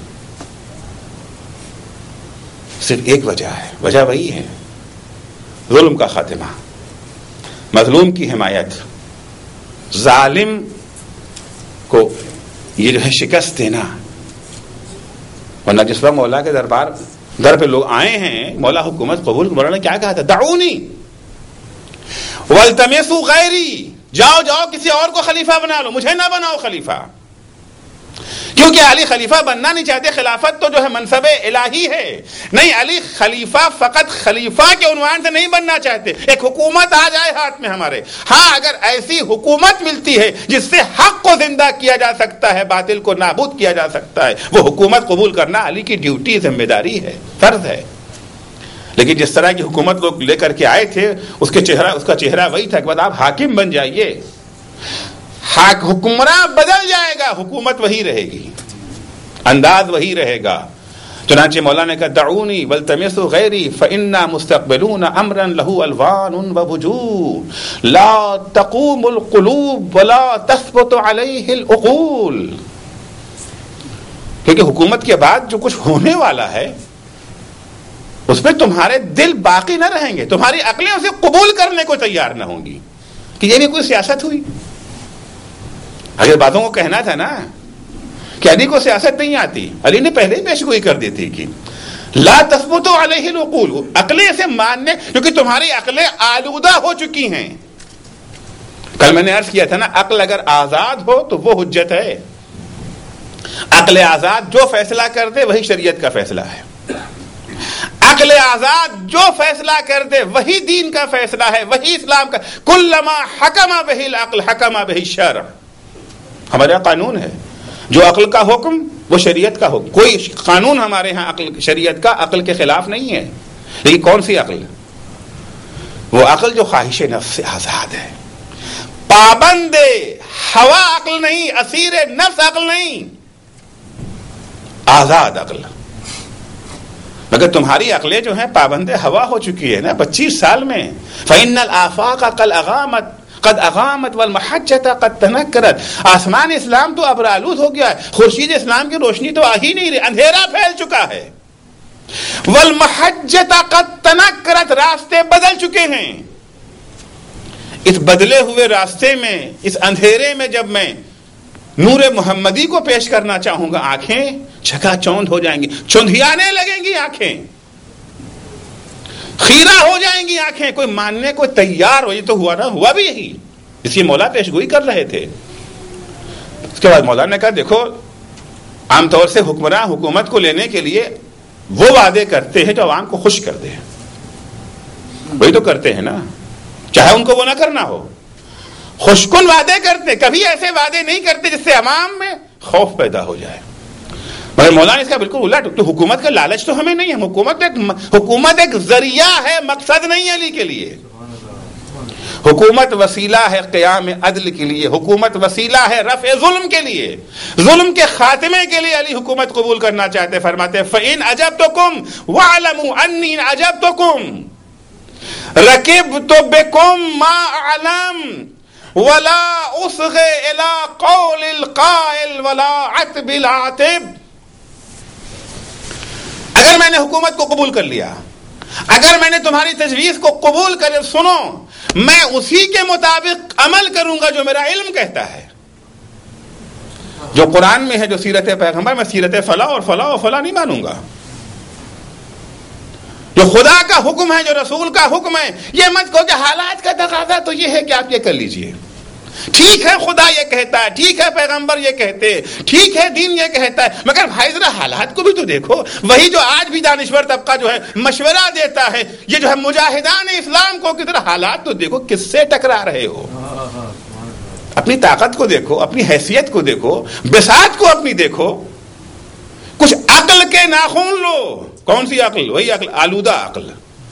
صرف ایک وجہ ہے، وجہ وہی ہے ظلم کا خاتمہ، مظلوم کی حمایت، ظالم کو یہ جو ہے شکست دینا. ورنہ جس وقت مولا کے دربار در پہ لوگ آئے ہیں مولا حکومت قبول، مولا نے کیا کہا تھا؟ دعونی والتمسوا غیری، جاؤ جاؤ کسی اور کو خلیفہ بنا لو، مجھے نہ بناؤ خلیفہ. کیونکہ علی خلیفہ بننا نہیں چاہتے. خلافت تو جو ہے منصب الہی ہے، نہیں علی خلیفہ فقط خلیفہ کے عنوان سے نہیں بننا چاہتے. ایک حکومت آ جائے ہاتھ میں ہمارے، ہاں اگر ایسی حکومت ملتی ہے جس سے حق کو زندہ کیا جا سکتا ہے، باطل کو نابود کیا جا سکتا ہے، وہ حکومت قبول کرنا علی کی ڈیوٹی، ذمہ داری ہے، فرض ہے. لیکن جس طرح کی حکومت لوگ لے کر کے آئے تھے اس کے چہرہ اس کا چہرہ وہی تھا کہ بعد آپ حاکم بن جائیے، حکمراں بدل جائے گا، حکومت وہی رہے گی، انداز وہی رہے گا. چنانچہ مولانا نے کہا دعونی والتمسوا غیری فإنا مستقبلون امرا له الوان ووجوه لا تقوم القلوب ولا تثبت عليه العقول. کیونکہ حکومت کے بعد جو کچھ ہونے والا ہے اس میں تمہارے دل باقی نہ رہیں گے، تمہاری عقلیں اسے قبول کرنے کو تیار نہ ہوں گی کہ یہ بھی کوئی سیاست ہوئی. اگر باتوں کو کہنا تھا نا کہ علی کو سیاست نہیں آتی، علی نے پہلے ہی پیشگوئی کر دی تھی کہ لا تثبت علیہ العقول، عقلیں اسے ماننے، کیونکہ تمہاری عقلیں آلودہ ہو چکی ہیں. کل میں نے عرض کیا تھا نا عقل اگر آزاد ہو تو وہ حجت ہے. عقل آزاد جو فیصلہ کر دے وہی شریعت کا فیصلہ ہے. عقل آزاد جو فیصلہ کر دے وہی دین کا فیصلہ ہے، وہی اسلام کا. کلما حکم بہ العقل حکم بہ الشرع، ہمارا قانون ہے. جو عقل کا حکم وہ شریعت کا حکم. کوئی قانون ہمارے ہاں عقل شریعت کا عقل کے خلاف نہیں ہے. لیکن کون سی عقل؟ وہ عقل جو خواہش نفس سے آزاد ہے، پابند ہوا عقل نہیں، اسیر نفس عقل نہیں، آزاد عقل. مگر تمہاری عقلیں جو ہیں پابند ہوا ہو چکی ہے نا پچیس سال میں. فإن الآفاق قد اغامت قد اغامت والمحجة قد تنکرت. آسمان اسلام تو ابرآلود ہو گیا ہے, خورشید اسلام کی روشنی تو آ ہی نہیں رہی, اندھیرا پھیل چکا ہے. والمحجة قد تنکرت, راستے بدل چکے ہیں. اس بدلے ہوئے راستے میں, اس اندھیرے میں جب میں نور محمدی کو پیش کرنا چاہوں گا, آنکھیں چکا چوند ہو جائیں گی, چندھیانے لگیں گی آنکھیں, خیرہ ہو جائیں گی آنکھیں, کوئی ماننے کو تیار ہو. یہ تو ہوا نا, ہوا بھی یہی, اس کی مولا پیش گوئی کر رہے تھے. اس کے بعد مولا نے کہا دیکھو عام طور سے حکمراں حکومت کو لینے کے لیے وہ وعدے کرتے ہیں جو عوام کو خوش کر دے, وہی تو کرتے ہیں نا, چاہے ان کو وہ نہ کرنا ہو. خوشکن وعدے کرتے, کبھی ایسے وعدے نہیں کرتے جس سے عوام میں خوف پیدا ہو جائے. مگر مولانا اس کا بالکل الٹ, تو حکومت کا لالچ تو ہمیں نہیں ہے, حکومت ایک حکومت ایک ذریعہ ہے, مقصد نہیں ہے علی کے لیے. حکومت وسیلہ ہے قیام عدل کے لیے, حکومت وسیلہ ہے رفع ظلم کے لیے, ظلم کے خاتمے کے لیے علی حکومت قبول کرنا چاہتے. فرماتے ہیں فَإِنْ أَجَبْتُكُمْ وَاعْلَمُوا أَنِّي أَجَبْتُكُمْ رَكِبْتُ بِكُمْ مَا أَعْلَمْ وَلَا أُصْغِ إِلَىٰ قَوْلِ الْقَائِلِ وَلَا عَتْبِ الْعَاتِبِ. اگر میں نے حکومت کو قبول کر لیا, اگر میں نے تمہاری تجویز کو قبول کر, سنو میں اسی کے مطابق عمل کروں گا جو میرا علم کہتا ہے, جو قرآن میں ہے, جو سیرت پیغمبر میں سیرت فلاں اور فلاں اور فلاں نہیں مانوں گا. جو خدا کا حکم ہے, جو رسول کا حکم ہے, یہ مت کہو کہ حالات کا تقاضا تو یہ ہے کہ آپ یہ کر لیجئے. ٹھیک ہے خدا یہ کہتا ہے, ٹھیک ہے پیغمبر یہ کہتے, ٹھیک ہے دین یہ کہتا ہے, مگر بھائی ذرا حالات کو بھی تو دیکھو. وہی جو آج بھی دانشور طبقہ جو ہے مشورہ دیتا ہے, یہ جو ہے مجاہدان اسلام کو, کی طرح حالات تو دیکھو کس سے ٹکرا رہے ہو. اپنی طاقت کو دیکھو, اپنی حیثیت کو دیکھو, بساط کو اپنی دیکھو, کچھ عقل کے ناخون لو. کون سی عقل؟ وہی عقل, آلودہ عقل.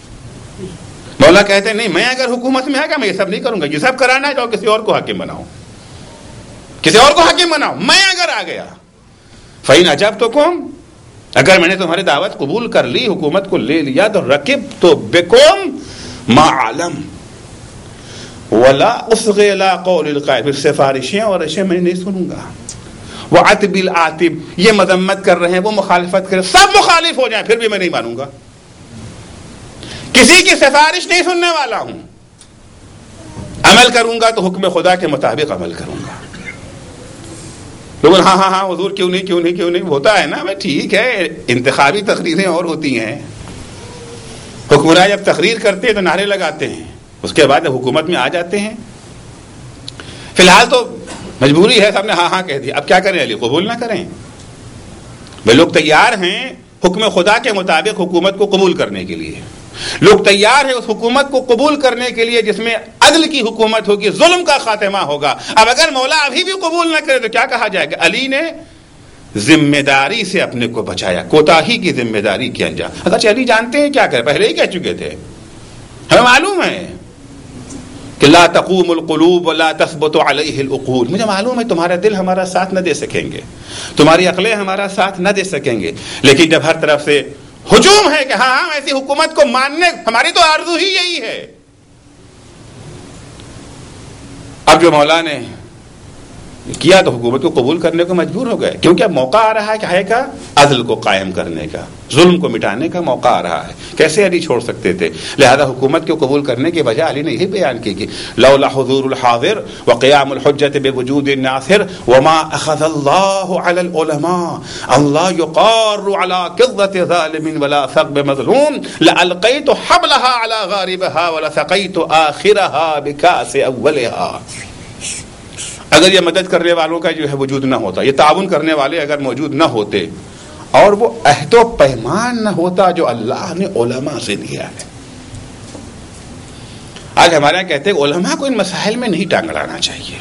مولا کہتے ہیں نہیں, میں اگر حکومت میں آ گیا میں یہ سب نہیں کروں گا, یہ سب کرانا ہے تو کسی اور کو حاکم بناؤ, کسی اور کو حاکم بناؤ. میں اگر آ گیا فَإِنْ أَجَبْتُكُمْ, اگر میں نے تمہاری دعوت قبول کر لی, حکومت کو لے لیا, تو رَكِبْتُ بِكُمْ مَا عَلَمْ وَلَا أُصْغِي إِلَىٰ قَوْلِ الْقَائِلِ. پھر سفارشیں اور اشیاء میں نہیں سنوں گا. وَعَتْبِ الْعَاتِبِ, یہ مذمت کر رہے ہیں, وہ مخالفت کر رہے ہیں, سب مخالف ہو جائیں پھر بھی میں نہیں مانوں گا, کسی کی سفارش نہیں سننے والا ہوں. عمل کروں گا تو حکم خدا کے مطابق عمل کروں گا. لوگ ہاں ہاں ہاں حضور کیوں نہیں کیوں نہیں کیوں نہیں ہوتا ہے نا. میں ٹھیک ہے, انتخابی تقریریں اور ہوتی ہیں, حکمراں جب تقریر کرتے ہیں تو نعرے لگاتے ہیں, اس کے بعد حکومت میں آ جاتے ہیں. فی الحال تو مجبوری ہے, سب نے ہاں ہاں کہہ دیا, اب کیا کریں علی, قبول نہ کریں. بھائی لوگ تیار ہیں حکم خدا کے مطابق حکومت کو قبول کرنے کے لیے, لوگ تیار ہیں اس حکومت کو قبول کرنے کے لیے جس میں عدل کی حکومت ہوگی, ظلم کا خاتمہ ہوگا. اب اگر مولا ابھی بھی قبول نہ کرے تو کیا کہا جائے گا؟ علی نے ذمہ داری سے اپنے کو بچایا, کوتاہی کی ذمہ داری کی انجام. اگر علی جانتے ہیں کیا کرے, پہلے ہی کہہ چکے تھے, ہمیں معلوم ہے کہ لا تقوم القلوب ولا تثبت علیہ العقول. مجھے معلوم ہے تمہارا دل ہمارا ساتھ نہ دے سکیں گے, تمہاری عقلیں ہمارا ساتھ نہ دے سکیں گے, لیکن جب ہر طرف سے ہجوم ہے کہ ہاں ہاں ایسی حکومت کو ماننے, ہماری تو آرزو ہی یہی ہے. اب جو مولا نے کیا تو حکومت کو قبول کرنے کو مجبور ہو گئے, کیونکہ اب موقع آ رہا ہے کہ ہے کا عدل کو قائم کرنے کا, ظلم کو مٹانے کا موقع آ رہا ہے. کیسے علی چھوڑ سکتے تھے؟ لہذا حکومت کو قبول کرنے کے بجائے علی نے یہی بیان کی کہ لولا حضور الحاضر وقیام الحجت بوجود الناصر وما اخذ اللہ علی العلماء اللہ یقار علی قضۃ ظالم ولا ثقب مظلوم لالقیت حبلها علی غاربها ولسقیت آخرها بکاس اولها. اگر یہ مدد کرنے والوں کا جو ہے وجود نہ ہوتا, یہ تعاون کرنے والے اگر موجود نہ ہوتے, اور وہ عہد و پیمان نہ ہوتا جو اللہ نے علماء سے لیا ہے. آج ہمارے یہاں کہتے ہیں علماء کو ان مسائل میں نہیں ٹانگ اڑانا چاہیے.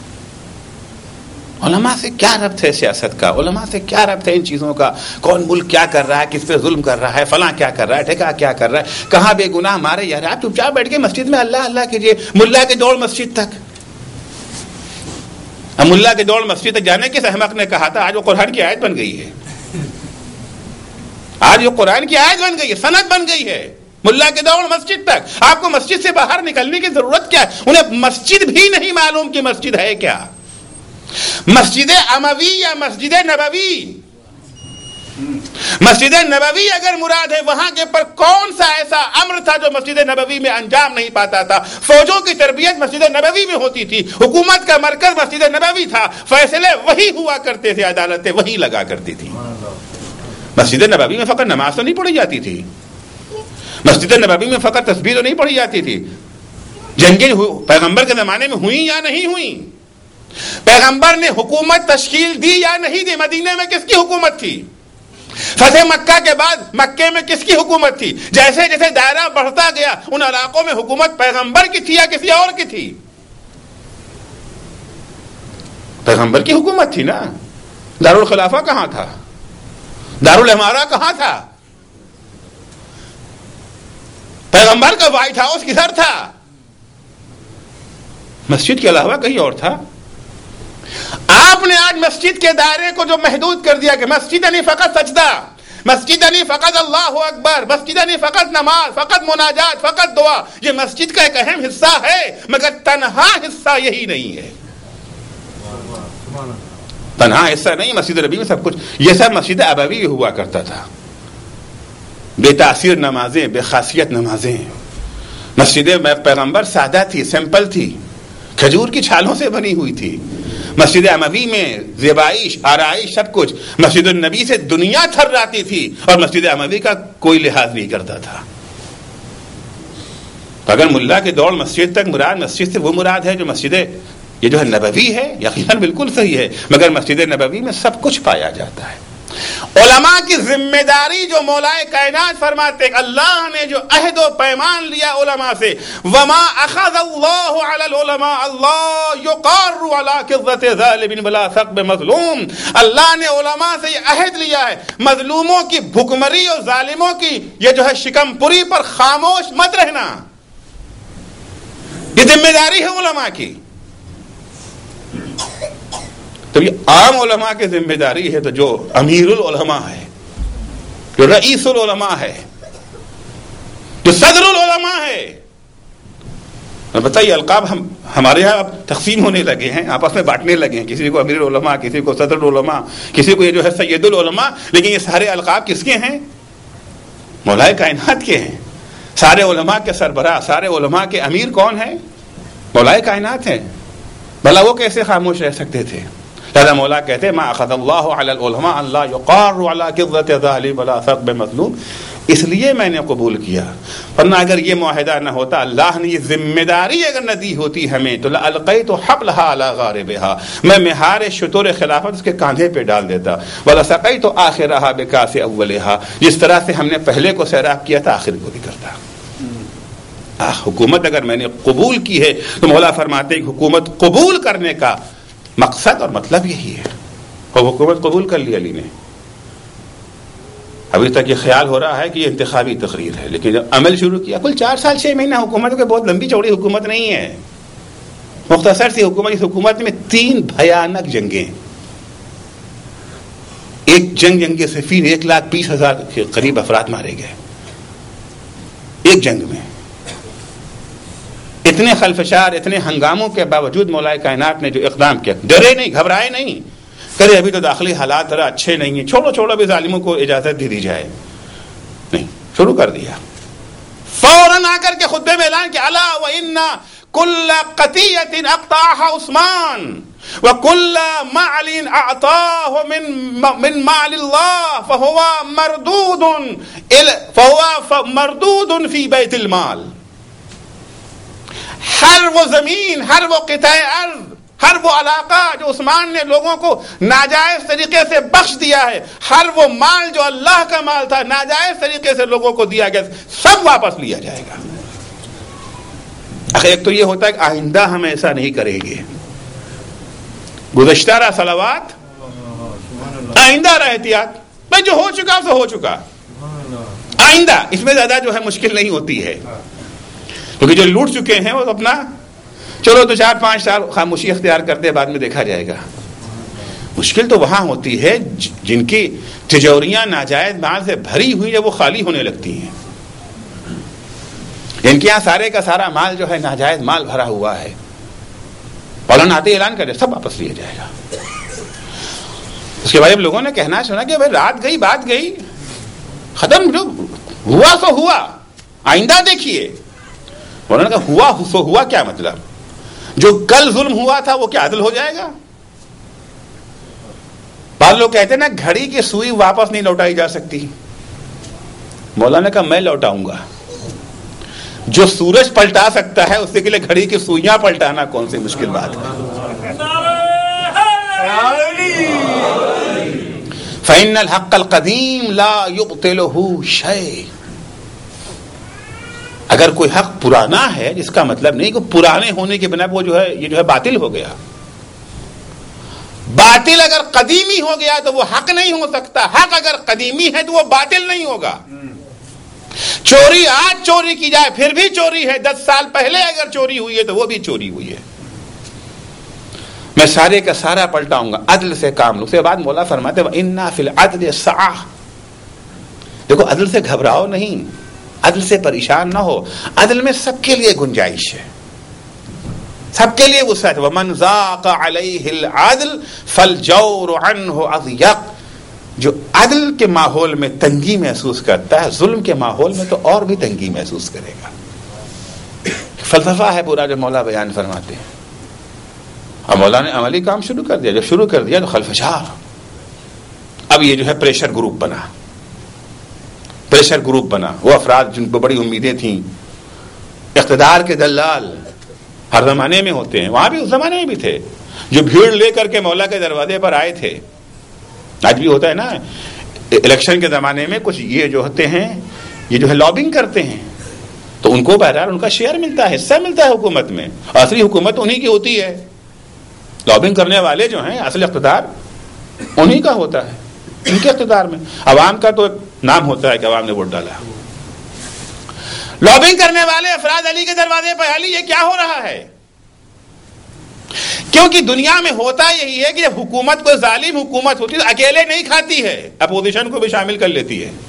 علماء سے کیا ربط ہے سیاست کا, علماء سے کیا ربط ہے ان چیزوں کا, کون ملک کیا کر رہا ہے, کس پہ ظلم کر رہا ہے, فلاں کیا کر رہا ہے, ٹھیکا کیا کر رہا ہے, کہاں بے گناہ مارے. یار آپ چپ چاپ بیٹھ کے مسجد میں اللہ اللہ کیجیے, ملا کے دوڑ مسجد تک. ہم اللہ کے دوڑ مسجد تک جانے کس احمق نے کہا تھا, آج وہ قرآن کی آیت بن گئی ہے. آج یہ قرآن کی آیت بن گئی ہے، سند بن گئی ہے، ملا کے دوڑ مسجد تک۔ آپ کو مسجد سے باہر نکلنے کی ضرورت کیا ہے؟ انہیں مسجد بھی نہیں معلوم کہ مسجد ہے کیا، مسجد اموی یا مسجد نبوی۔ مسجد نبوی اگر مراد ہے، وہاں کے پر کون سا ایسا امر تھا جو مسجد نبوی میں انجام نہیں پاتا تھا؟ فوجوں کی تربیت مسجد نبوی میں ہوتی تھی، حکومت کا مرکز مسجد نبوی تھا، فیصلے وہی ہوا کرتے تھے، عدالتیں وہی لگا کرتی تھی۔ مسجد نبوی میں فقط نماز تو نہیں پڑھی جاتی تھی، مسجد نبوی میں فقط تسبیح تو نہیں پڑھی جاتی تھی۔ جنگیں پیغمبر کے زمانے میں ہوئیں یا نہیں ہوئیں؟ پیغمبر نے حکومت تشکیل دی یا نہیں دی؟ مدینے میں کس کی حکومت تھی؟ فتح مکہ کے بعد مکے میں کس کی حکومت تھی؟ جیسے جیسے دائرہ بڑھتا گیا ان علاقوں میں حکومت پیغمبر کی تھی یا کسی اور کی تھی؟ پیغمبر کی حکومت تھی نا۔ دارالخلافہ کہاں تھا؟ دارالامارہ کہاں تھا؟ پیغمبر کا وائٹ ہاؤس کدھر تھا؟ مسجد کے علاوہ کہیں اور تھا؟ آپ نے آج مسجد کے دائرے کو جو محدود کر دیا کہ مسجد نہیں فقط سجدہ، مسجد نہیں فقط اللہ اکبر، مسجد نہیں فقط نماز، فقط مناجات، فقط دعا، یہ مسجد کا ایک اہم حصہ ہے مگر تنہا حصہ یہی نہیں ہے، تنہا حصہ نہیں۔ مسجد نبی میں سب کچھ، یہ سب مسجد ابوی ہوا کرتا تھا، بے تاثیر نمازیں، بے خاصیت نمازیں۔ مسجد پیغمبر سادہ تھی، سمپل تھی، کھجور کی چھالوں سے بنی ہوئی تھی۔ مسجد اموی میں زیبائش، آرائش، سب کچھ۔ مسجد النبی سے دنیا تھراتی تھی اور مسجد اموی کا کوئی لحاظ نہیں کرتا تھا۔ تو اگر ملا کے دوڑ مسجد تک مراد مسجد سے وہ مراد ہے جو مسجد یہ جو ہے نبوی ہے، یقیناً بالکل صحیح ہے، مگر مسجد نبوی میں سب کچھ پایا جاتا ہے۔ علماء کی ذمہ داری جو مولا کائنات فرماتے ہیں، اللہ نے جو عہد و پیمان لیا علماء سے، وما اخذ اللہ علی العلماء اللہ یقار علی قضۃ ظالم ولا ثقب مظلوم، اللہ نے علماء سے یہ عہد لیا ہے مظلوموں کی بھکمری اور ظالموں کی یہ جو ہے شکم پوری پر خاموش مت رہنا، یہ ذمہ داری ہے علماء کی۔ تو یہ عام علماء کی ذمہ داری ہے، تو جو امیر العلماء ہے، جو رئیس العلماء ہے، جو صدر العلماء ہے، بتائیے القاب ہم ہمارے یہاں اب تقسیم ہونے لگے ہیں، آپس میں بانٹنے لگے ہیں، کسی کو امیر العلماء، کسی کو صدر العلماء، کسی کو یہ جو ہے سید العلماء، لیکن یہ سارے القاب کس کے ہیں؟ مولا کائنات کے ہیں۔ سارے علماء کے سربراہ، سارے علماء کے امیر کون ہیں؟ مولا کائنات ہیں۔ بھلا وہ کیسے خاموش رہ سکتے تھے؟ لہذا مولا کہتے ہیں ما اخذ اللہ علی العلماء اللہ یقار علی قضۃ ظالم ولا ثقب مظلوم، اس لیے میں نے قبول کیا، ورنہ اگر یہ معاہدہ نہ ہوتا، اللہ نے یہ ذمہ داری اگر نہ دی ہوتی ہمیں، تو لالقیت حبلها علی غاربها، میں مہار شطور خلافت اس کے کاندھے پہ ڈال دیتا، ولسقیت آخرها بکاس اولها، جس طرح سے ہم نے پہلے کو سیراب کیا تھا آخر کو بھی کرتا۔ حکومت اگر میں نے قبول کی ہے تو مولا فرماتے ہیں کہ حکومت قبول کرنے کا مقصد اور مطلب یہی ہے، اور حکومت قبول کر لی علی نے۔ ابھی تک یہ خیال ہو رہا ہے کہ یہ انتخابی تقریر ہے، لیکن جب عمل شروع کیا، کل چار سال چھ مہینہ حکومت کے، بہت لمبی چوڑی حکومت نہیں ہے، مختصر سی حکومت۔ اس حکومت میں تین بھیانک جنگیں، ایک جنگ جنگ صفین، ایک لاکھ بیس ہزار کے قریب افراد مارے گئے ایک جنگ میں۔ اتنے خلفشار، اتنے ہنگاموں کے باوجود مولا کائنات نے جو اقدام کیا، ڈرے نہیں، گھبرائے نہیں، کرے ابھی تو داخلی حالات ذرا اچھے نہیں ہیں، چھوڑو چھوڑو بھی ظالموں کو اجازت دے دی جائے، نہیں، شروع کر دیا۔ فوراً آ کر کے خطبے میں اعلان کیا، الا وان کل قطیۃ اقطعها عثمان وکل معل اعطاه من من مال الله فهو مردود فهو مردود في بیت المال۔ ہر وہ زمین، ہر وہ قطع ارض، ہر وہ علاقہ جو عثمان نے لوگوں کو ناجائز طریقے سے بخش دیا ہے، ہر وہ مال جو اللہ کا مال تھا ناجائز طریقے سے لوگوں کو دیا گیا، سب واپس لیا جائے گا۔ ایک تو یہ ہوتا ہے کہ آئندہ ہم ایسا نہیں کریں گے، گزشتہ رہا صلوات، آئندہ رہا احتیاط، بھائی جو ہو چکا سو ہو چکا، آئندہ اس میں زیادہ جو ہے مشکل نہیں ہوتی ہے، کیونکہ جو لوٹ چکے ہیں وہ اپنا چلو دو چار پانچ سال خاموشی اختیار کرتے، بعد میں دیکھا جائے گا۔ مشکل تو وہاں ہوتی ہے جن کی تجوریاں ناجائز مال سے بھری ہوئی جب وہ خالی ہونے لگتی ہیں. ان کے یہاں سارے کا سارا مال جو ہے ناجائز مال بھرا ہوا ہے, مولانا آتے اعلان کرے سب واپس لیا جائے گا. اس کے بعد لوگوں نے کہنا سنا کہ بھائی رات گئی بات گئی, ختم, جو ہوا سو ہوا, آئندہ دیکھیے. مولانا کہا ہوا سو ہوا کیا مطلب؟ جو کل ظلم ہوا تھا وہ کیا عدل ہو جائے گا؟ بعض لوگ کہتے ہیں نا گھڑی کی سوئی واپس نہیں لوٹائی جا سکتی. مولانا کہا میں لوٹاؤں گا. جو سورج پلٹا سکتا ہے اس کے لیے گھڑی کی سوئیاں پلٹانا کون سی مشکل بات ہے؟ فَإِنَّ الْحَقَّ الْقَدِيمَ لَا يُبْطِلُهُ شَيْءٌ. اگر کوئی حق پرانا ہے جس کا مطلب نہیں کہ پرانے ہونے کے بنا پر وہ جو ہے یہ جو ہے باطل ہو گیا. باطل اگر قدیمی ہو گیا تو وہ حق نہیں ہو سکتا. حق اگر قدیمی ہے تو وہ باطل نہیں ہوگا. چوری آج چوری کی جائے پھر بھی چوری ہے, دس سال پہلے اگر چوری ہوئی ہے تو وہ بھی چوری ہوئی ہے. میں سارے کا سارا پلٹاؤں گا, عدل سے کام لوں. اس کے بعد مولا فرماتے ہیں وَإِنَّا فِي الْعَدْلِ سَعَةٌ. دیکھو عدل سے گھبراؤ نہیں, عدل سے پریشان نہ ہو. عدل میں سب کے لیے گنجائش ہے, سب کے لیے وسعت. وَمَنْ ذَاقَ عَلَيْهِ الْعَدْلِ فَالْجَوْرُ عَنْهُ أَضْيَقُ. جو عدل کے ماحول میں تنگی محسوس کرتا ہے ظلم کے ماحول میں تو اور بھی تنگی محسوس کرے گا. فلسفہ ہے پورا جو مولا بیان فرماتے ہیں. اب مولا نے عملی کام شروع کر دیا. جب شروع کر دیا تو خلفشار. اب یہ جو ہے پریشر گروپ بنا, پریشر گروپ بنا. وہ افراد جن کو بڑی امیدیں تھیں, اقتدار کے دلال ہر زمانے میں ہوتے ہیں, وہاں بھی اس زمانے میں بھی تھے, جو بھیڑ لے کر کے مولا کے دروازے پر آئے تھے. آج بھی ہوتا ہے نا الیکشن کے زمانے میں کچھ یہ جو ہوتے ہیں یہ جو ہے لابنگ کرتے ہیں تو ان کو بہرحال ان کا شیئر ملتا ہے, حصہ ملتا ہے حکومت میں. اصلی حکومت انہی کی ہوتی ہے. لابنگ کرنے والے جو ہیں اصل اقتدار انہی کا ہوتا ہے, ان کے اقتدار میں. عوام کا تو ایک نام ہوتا ہے کہ عوام نے ووٹ ڈالا. لابنگ کرنے والے افراد علی کے دروازے پر, علی یہ کیا ہو رہا ہے؟ کیونکہ دنیا میں ہوتا یہی ہے کہ جب حکومت کو ظالم حکومت ہوتی ہے تو اکیلے نہیں کھاتی ہے, اپوزیشن کو بھی شامل کر لیتی ہے.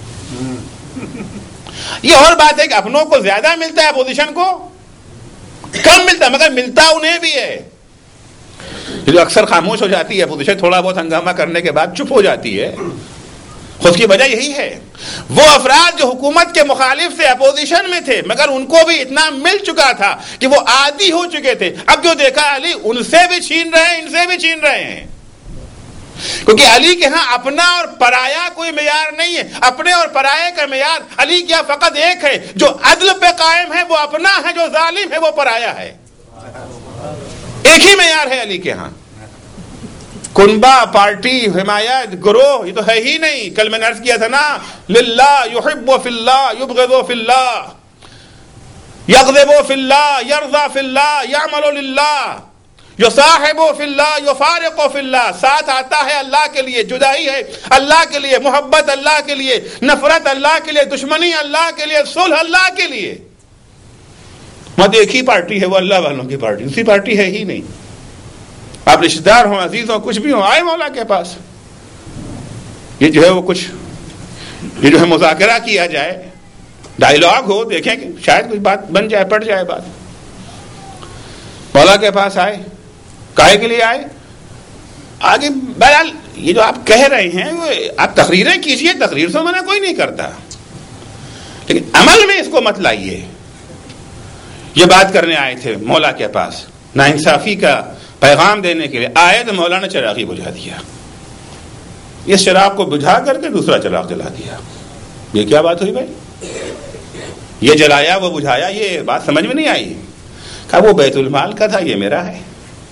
یہ اور بات ہے کہ اپنوں کو زیادہ ملتا ہے, اپوزیشن کو کم ملتا ہے, مگر ملتا انہیں بھی ہے. جو اکثر خاموش ہو جاتی ہے اپوزیشن, تھوڑا بہت ہنگامہ کرنے کے بعد چپ ہو جاتی ہے, خود کی وجہ یہی ہے. وہ افراد جو حکومت کے مخالف سے اپوزیشن میں تھے مگر ان کو بھی اتنا مل چکا تھا کہ وہ عادی ہو چکے تھے. اب جو دیکھا علی ان سے بھی چھین رہے ہیں, ان سے بھی چھین رہے ہیں. کیونکہ علی کے ہاں اپنا اور پرایا کوئی معیار نہیں ہے. اپنے اور پرائے کا معیار علی کیا فقط ایک ہے, جو عدل پہ قائم ہے وہ اپنا ہے, جو ظالم ہے وہ پرایا ہے. ایک ہی معیار ہے علی کے ہاں. کنبا, پارٹی, حمایت, گروہ یہ تو ہے ہی نہیں. کل میں نے عرض کیا تھا نا, للہ یحب فی اللہ یبغض فی اللہ یغضب فی اللہ یرضى فی اللہ یعمل للہ یصاحب فی اللہ یفارق فی اللہ. ساتھ آتا ہے اللہ کے لیے, جدائی ہے اللہ کے لیے, محبت اللہ کے لیے, نفرت اللہ کے لیے, دشمنی اللہ کے لیے, صلح اللہ کے لیے. مت ایک ہی پارٹی ہے وہ اللہ والوں کی پارٹی, دوسری پارٹی ہے ہی نہیں. آپ رشتہ دار ہوں, عزیز ہوں, کچھ بھی ہوں, آئے مولا کے پاس. یہ جو ہے وہ کچھ یہ جو ہے مذاکرہ کیا جائے, ڈائیلاگ ہو, دیکھیں کہ شاید کچھ بات بن جائے, پڑ جائے بات. مولا کے پاس آئے, کاہے کے لیے آئے؟ آگے بہرحال یہ جو آپ کہہ رہے ہیں وہ آپ تقریریں کیجئے, تقریر سے منع کوئی نہیں کرتا, لیکن عمل میں اس کو مت لائیے. یہ بات کرنے آئے تھے مولا کے پاس, ناانصافی کا پیغام دینے کے لیے آئے تو مولا نے چراغ ہی بجھا دیا. اس چراغ کو بجھا کر کے دوسرا چراغ جلا دیا. یہ کیا بات ہوئی بھائی؟ یہ جلایا وہ بجھایا, یہ بات سمجھ میں نہیں آئی. کہا وہ بیت المال کا تھا, یہ میرا ہے.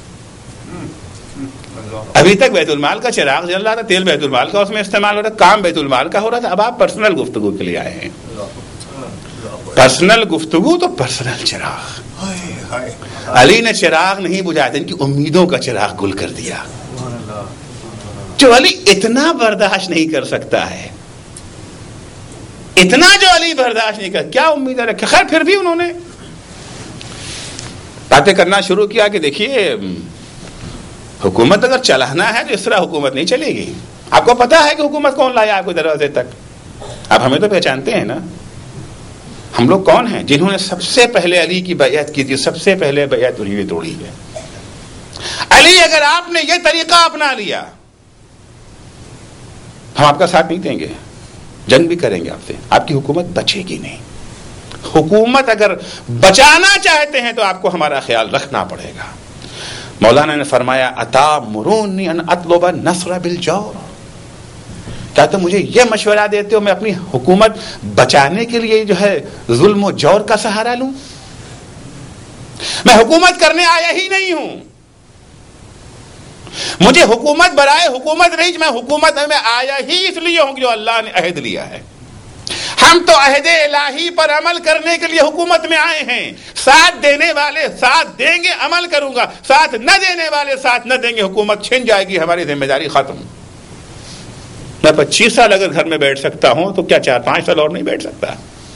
ابھی تک بیت المال کا چراغ جل رہا تھا, تیل بیت المال کا اس میں استعمال ہو رہا تھا, کام بیت المال کا ہو رہا تھا. اب آپ پرسنل گفتگو کے لیے آئے ہیں. پرسنل گفتگو تو پرسنل چراغ. علی نے چراغ نہیں بجھایا تھا, ان کی امیدوں کا چراغ گل کر دیا. جو علی اتنا برداشت نہیں کر سکتا ہے, اتنا جو علی برداشت نہیں کر, کیا امیدیں رکھے. خیر پھر بھی انہوں نے باتیں کرنا شروع کیا کہ دیکھیے حکومت اگر چلانا ہے تو اس طرح حکومت نہیں چلے گی. آپ کو پتا ہے کہ حکومت کون لایا آپ کو دروازے تک؟ آپ ہمیں تو پہچانتے ہیں نا. ہم لوگ کون ہیں؟ جنہوں نے سب سے پہلے علی کی بیعت کی تھی، سب سے پہلے بیعت انہی نے توڑی ہے. علی اگر آپ نے یہ طریقہ اپنا لیا ہم آپ کا ساتھ نہیں دیں گے، جنگ بھی کریں گے آپ سے، آپ کی حکومت بچے گی نہیں. حکومت اگر بچانا چاہتے ہیں تو آپ کو ہمارا خیال رکھنا پڑے گا. مولانا نے فرمایا اتامرونی ان اطلب النصر بالجور، کیا تم مجھے یہ مشورہ دیتے ہو میں اپنی حکومت بچانے کے لیے جو ہے ظلم و جور کا سہارا لوں؟ میں حکومت کرنے آیا ہی نہیں ہوں. مجھے حکومت برائے حکومت نہیں، میں حکومت میں آیا ہی اس لیے ہوں جو اللہ نے عہد لیا ہے. ہم تو عہد الہی پر عمل کرنے کے لیے حکومت میں آئے ہیں. ساتھ دینے والے ساتھ دیں گے، عمل کروں گا. ساتھ نہ دینے والے ساتھ نہ دیں گے، حکومت چھن جائے گی، ہماری ذمہ داری ختم. میں پچیس سال اگر گھر میں بیٹھ سکتا ہوں تو کیا چار پانچ سال اور نہیں بیٹھ سکتا؟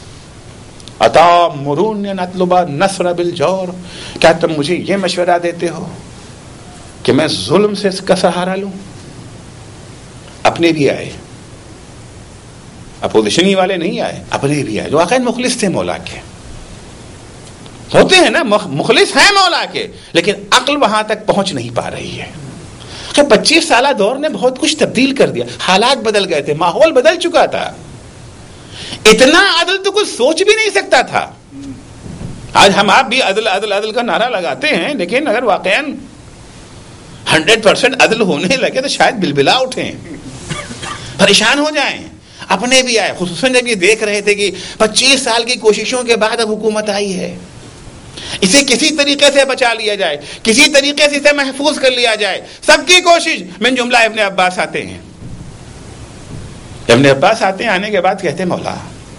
اتامرون ان اطلب النصر بالجور، کیا تم مجھے یہ مشورہ دیتے ہو کہ میں ظلم سے اس کا سہارا لوں؟ اپنے بھی آئے، اپوزیشنی والے نہیں آئے، اپنے بھی آئے جو واقعی مخلص تھے مولا کے. ہوتے ہیں نا مخلص ہیں مولا کے، لیکن عقل وہاں تک پہنچ نہیں پا رہی ہے. کہ پچیس سالہ دور نے بہت کچھ تبدیل کر دیا، حالات بدل گئے تھے، ماحول بدل چکا تھا. اتنا عدل تو کوئی سوچ بھی نہیں سکتا تھا. آج ہم آپ بھی عدل عدل عدل کا نعرہ لگاتے ہیں، لیکن اگر واقعاً ہنڈریڈ پرسینٹ عدل ہونے لگے تو شاید بلبلا اٹھیں، پریشان ہو جائیں. اپنے بھی آئے، خصوصاً جب یہ دیکھ رہے تھے کہ پچیس سال کی کوششوں کے بعد اب حکومت آئی ہے، اسے کسی طریقے سے بچا لیا جائے، کسی طریقے سے اسے محفوظ کر لیا جائے. سب کی کوشش. من جملہ ابن عباس آتے ہیں. ابن عباس آتے ہیں، آنے کے بعد کہتے ہیں مولا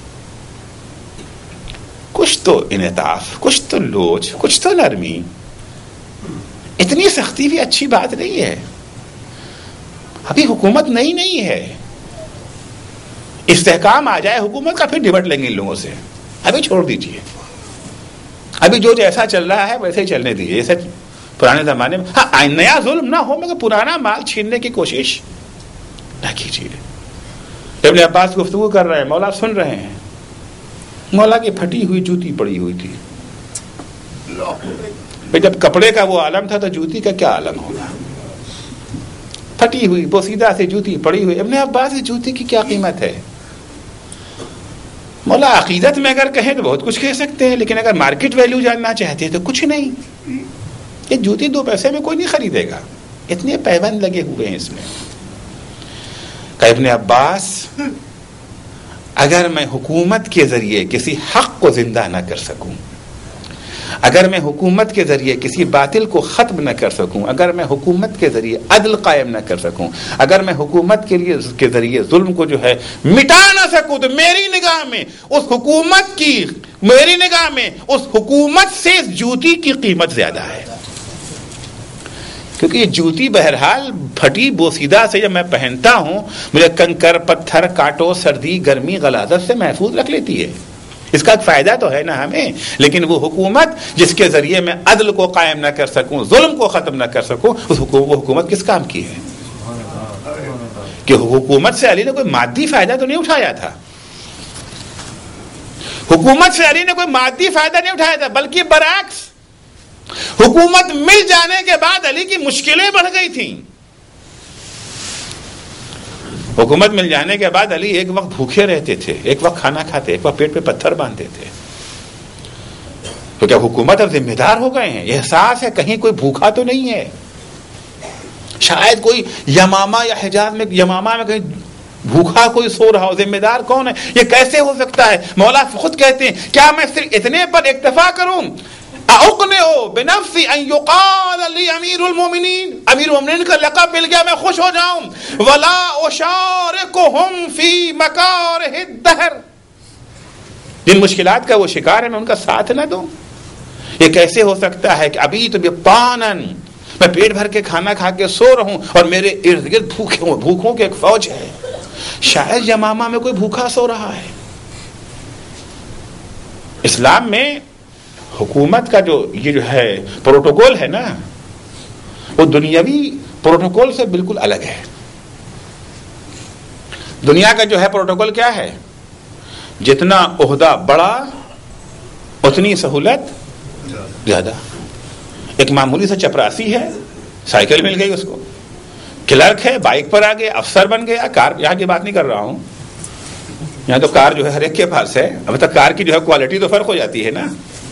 کچھ تو انعطاف، کچھ تو لوچ، کچھ تو نرمی. اتنی سختی بھی اچھی بات نہیں ہے. ابھی حکومت نئی نہیں ہے، استحکام آ جائے حکومت کا پھر نبٹ لیں گے ان لوگوں سے. ابھی چھوڑ دیجیے، ابھی جو جیسا چل رہا ہے ویسے ہی چلنے دیجیے. جیسے پرانے زمانے میں ہاں نیا ظلم نہ ہو مگر پرانا مال چھیننے کی کوشش نہ کیجیے. ابن عباس گفتگو کر رہے ہیں، مولا سن رہے ہیں. مولا کی پھٹی ہوئی جوتی پڑی ہوئی تھی. جب کپڑے کا وہ عالم تھا تو جوتی کا کیا عالم ہوگا؟ پھٹی ہوئی بوسیدہ سے جوتی پڑی ہوئی. ابن عباس جوتی کی کیا قیمت ہے؟ مولا عقیدت میں اگر کہیں تو بہت کچھ کہہ سکتے ہیں، لیکن اگر مارکیٹ ویلیو جاننا چاہتے ہیں تو کچھ نہیں. یہ جوتی دو پیسے میں کوئی نہیں خریدے گا، اتنے پیبند لگے ہوئے ہیں اس میں. کہ ابن عباس اگر میں حکومت کے ذریعے کسی حق کو زندہ نہ کر سکوں، اگر میں حکومت کے ذریعے کسی باطل کو ختم نہ کر سکوں، اگر میں حکومت کے ذریعے عدل قائم نہ کر سکوں، اگر میں حکومت کے لیے کے ذریعے ظلم کو جو ہے مٹا نہ سکوں، تو میری نگاہ میں اس حکومت کی میری نگاہ میں اس حکومت سے اس جوتی کی قیمت زیادہ ہے. کیونکہ یہ جوتی بہرحال پھٹی بوسیدہ سے جب میں پہنتا ہوں مجھے کنکر پتھر کانٹوں سردی گرمی غلاظت سے محفوظ رکھ لیتی ہے. اس کا فائدہ تو ہے نا ہمیں. لیکن وہ حکومت جس کے ذریعے میں عدل کو قائم نہ کر سکوں، ظلم کو ختم نہ کر سکوں، اس وہ حکومت کس کام کی ہے؟ کہ حکومت سے علی نے کوئی مادی فائدہ تو نہیں اٹھایا تھا. حکومت سے علی نے کوئی مادی فائدہ نہیں اٹھایا تھا، بلکہ برعکس حکومت مل جانے کے بعد علی کی مشکلیں بڑھ گئی تھیں. حکومت مل جانے کے بعد علی ایک وقت بھوکے رہتے تھے، ایک وقت کھانا کھاتے، ایک وقت پیٹ پہ پتھر باندھتے تھے. تو کیا حکومت اب ذمہ دار ہو گئے ہیں؟ احساس ہے کہیں کوئی بھوکا تو نہیں ہے. شاید کوئی یمامہ یا حجاز میں یمامہ میں کہیں بھوکا کوئی سو رہا ہو. ذمہ دار کون ہے؟ یہ کیسے ہو سکتا ہے؟ مولا خود کہتے ہیں کیا میں صرف اتنے پر اکتفا کروں؟ اقنعوا بنفسی ان یقال لی امیر المومنین، امیر المومنین کا لقب مل گیا میں خوش ہو جاؤں. ولا اشارکہم فی مکارہ الدہر، جن مشکلات کا وہ شکار ہے میں ان کا ساتھ نہ دوں. یہ کیسے ہو سکتا ہے کہ ابھی تو پانن میں پیٹ بھر کے کھانا کھا کے سو رہوں اور میرے ارد گرد بھوکے ہوں، بھوکوں کی ایک فوج ہے. شاید یمامہ میں کوئی بھوکا سو رہا ہے. اسلام میں حکومت کا جو یہ جو ہے پروٹوکول ہے نا، وہ دنیاوی پروٹوکول سے بالکل الگ ہے. دنیا کا جو ہے پروٹوکول کیا ہے؟ جتنا عہدہ بڑا اتنی سہولت زیادہ. ایک معمولی سے چپراسی ہے، سائیکل مل گئی اس کو، کلرک ہے بائک پر آ گیا، افسر بن گیا. کار یہاں کی بات نہیں کر رہا ہوں، یہاں تو کار جو ہے ہر ایک کے پاس ہے. اب تک کار کی جو ہے کوالٹی تو فرق ہو جاتی ہے نا.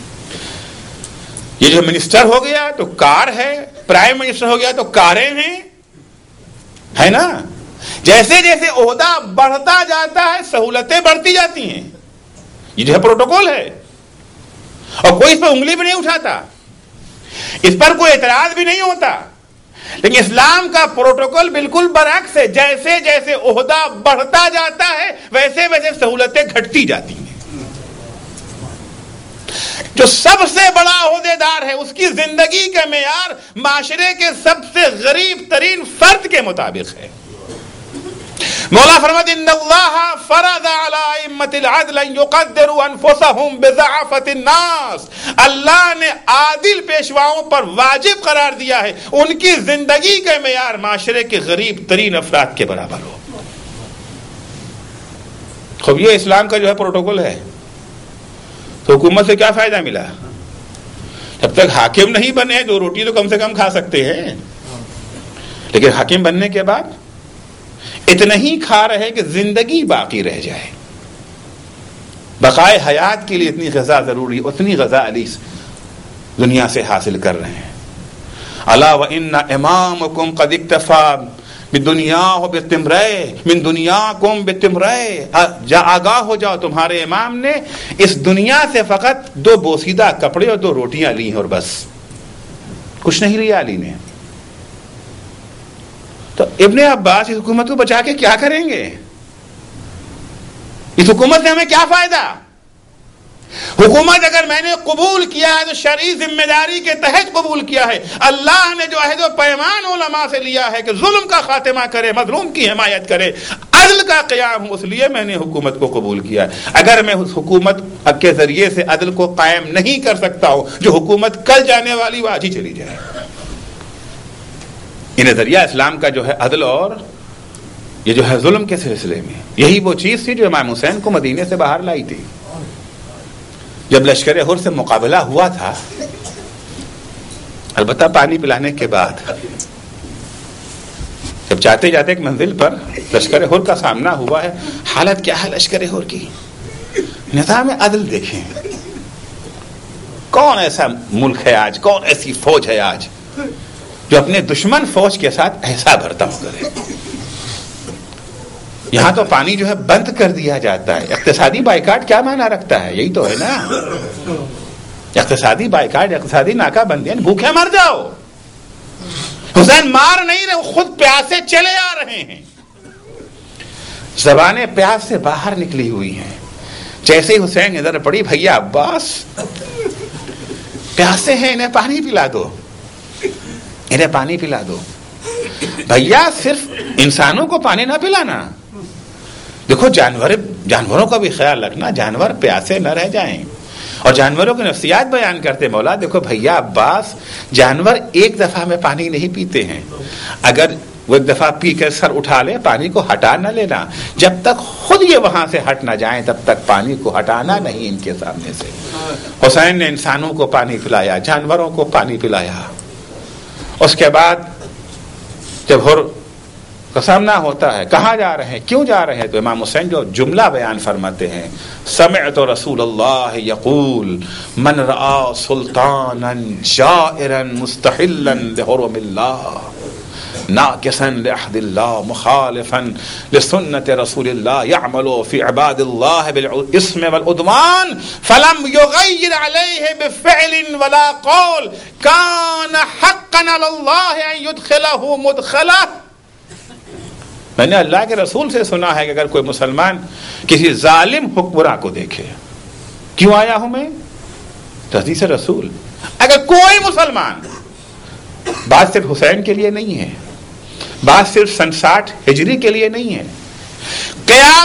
یہ جو منسٹر ہو گیا تو کار ہے، پرائم منسٹر ہو گیا تو کاریں ہیں، ہے نا. جیسے جیسے عہدہ بڑھتا جاتا ہے سہولتیں بڑھتی جاتی ہیں. یہ جو ہے پروٹوکول ہے، اور کوئی اس پر انگلی بھی نہیں اٹھاتا، اس پر کوئی اعتراض بھی نہیں ہوتا. لیکن اسلام کا پروٹوکول بالکل برعکس ہے. جیسے جیسے عہدہ بڑھتا جاتا ہے ویسے ویسے سہولتیں گھٹتی جاتی ہیں. جو سب سے بڑا عہدے دار ہے اس کی زندگی کا معیار معاشرے کے سب سے غریب ترین فرد کے مطابق ہے. مولا فرماتے ان اللہ فرض علی ائمۃ العدل ان یقدروا انفسهم بضعفۃ الناس. اللہ نے عادل پیشواؤں پر واجب قرار دیا ہے ان کی زندگی کا معیار معاشرے کے غریب ترین افراد کے برابر ہو. خوب یہ اسلام کا جو ہے پروٹوکول ہے. تو حکومت سے کیا فائدہ ملا؟ جب تک حاکم نہیں بنے دو روٹی تو کم سے کم کھا سکتے ہیں، لیکن حاکم بننے کے بعد اتنا ہی کھا رہے کہ زندگی باقی رہ جائے. بقائے حیات کے لیے اتنی غذا ضروری، اتنی غذا علی دنیا سے حاصل کر رہے ہیں. الا وان امامکم قد اکتفا بدنیاہ بتمرئ من دنیاکم بتمرئ. جا آگاہ ہو جاؤ، تمہارے امام نے اس دنیا سے فقط دو بوسیدہ کپڑے اور دو روٹیاں لی ہیں اور بس کچھ نہیں لیا علی نے. تو ابن عباس اس حکومت کو بچا کے کیا کریں گے؟ اس حکومت سے ہمیں کیا فائدہ؟ حکومت اگر میں نے قبول کیا ہے تو شرعی ذمہ داری کے تحت قبول کیا ہے. اللہ نے جو عہد و پیمان علماء سے لیا ہے کہ ظلم کا خاتمہ کرے، مظلوم کی حمایت کرے، عدل کا قیام ہو، اس لیے میں نے حکومت کو قبول کیا ہے. اگر میں اس حکومت کے ذریعے سے عدل کو قائم نہیں کر سکتا ہوں، جو حکومت کل جانے والی وہ آج ہی چلی جائے. یہ نظریہ اسلام کا جو ہے عدل اور یہ جو ہے ظلم کے سلسلے میں، یہی وہ چیز تھی جو امام حسین کو مدینے سے باہر لائی تھی. جب لشکر حر سے مقابلہ ہوا تھا، البتہ پانی پلانے کے بعد، جب جاتے جاتے ایک منزل پر لشکر حر کا سامنا ہوا ہے، حالت کیا ہے لشکر حر کی؟ نظام عدل دیکھیں. کون ایسا ملک ہے آج، کون ایسی فوج ہے آج جو اپنے دشمن فوج کے ساتھ ایسا برتاؤ کرے؟ یہاں تو پانی جو ہے بند کر دیا جاتا ہے. اقتصادی بائیکاٹ کیا معنی رکھتا ہے؟ یہی تو ہے نا، اقتصادی بائیکاٹ، اقتصادی ناکہ بندی، بھوکے مر جاؤ. حسین مار نہیں رہے، خود پیاسے چلے آ رہے ہیں، زبانیں پیاس سے باہر نکلی ہوئی ہیں. جیسے ہی حسین ادھر پڑی، بھیا عباس پیاسے ہیں، انہیں پانی پلا دو، انہیں پانی پلا دو. بھیا صرف انسانوں کو پانی نہ پلانا، دیکھو جانور جانوروں کا بھی خیال رکھنا، جانور پیاسے نہ رہ جائیں. اور جانوروں کی نفسیات بیان کرتے مولا، دیکھو بھیا عباس، جانور ایک دفعہ میں پانی نہیں پیتے ہیں. اگر وہ ایک دفعہ پی کر سر اٹھا لے، پانی کو ہٹا نہ لینا. جب تک خود یہ وہاں سے ہٹ نہ جائیں تب تک پانی کو ہٹانا نہیں ان کے سامنے سے. حسین نے انسانوں کو پانی پلایا، جانوروں کو پانی پلایا. اس کے بعد جب ہر کا سامنا ہوتا ہے، کہاں جا رہے ہیں، کیوں جا رہے ہیں، تو امام حسین جو جملہ بیان فرماتے ہیں، سمعت رسول اللہ یقول من رأى سلطانا جائرا مستحلا لحرم اللہ ناقصا لعهد الله مخالفا لسنة رسول الله يعمل في عباد الله بالاسم والعدوان فلم يغير عليه بفعل ولا قول كان حقا على الله ان يدخله مدخله. میں نے اللہ کے رسول سے سنا ہے کہ اگر کوئی مسلمان کسی ظالم حکمراں کو دیکھے، کیوں آیا ہوں میں؟ حدیث رسول. اگر کوئی مسلمان، بات صرف حسین کے لیے نہیں ہے، بات صرف سن ساٹھ ہجری کے لیے نہیں ہے، قیامت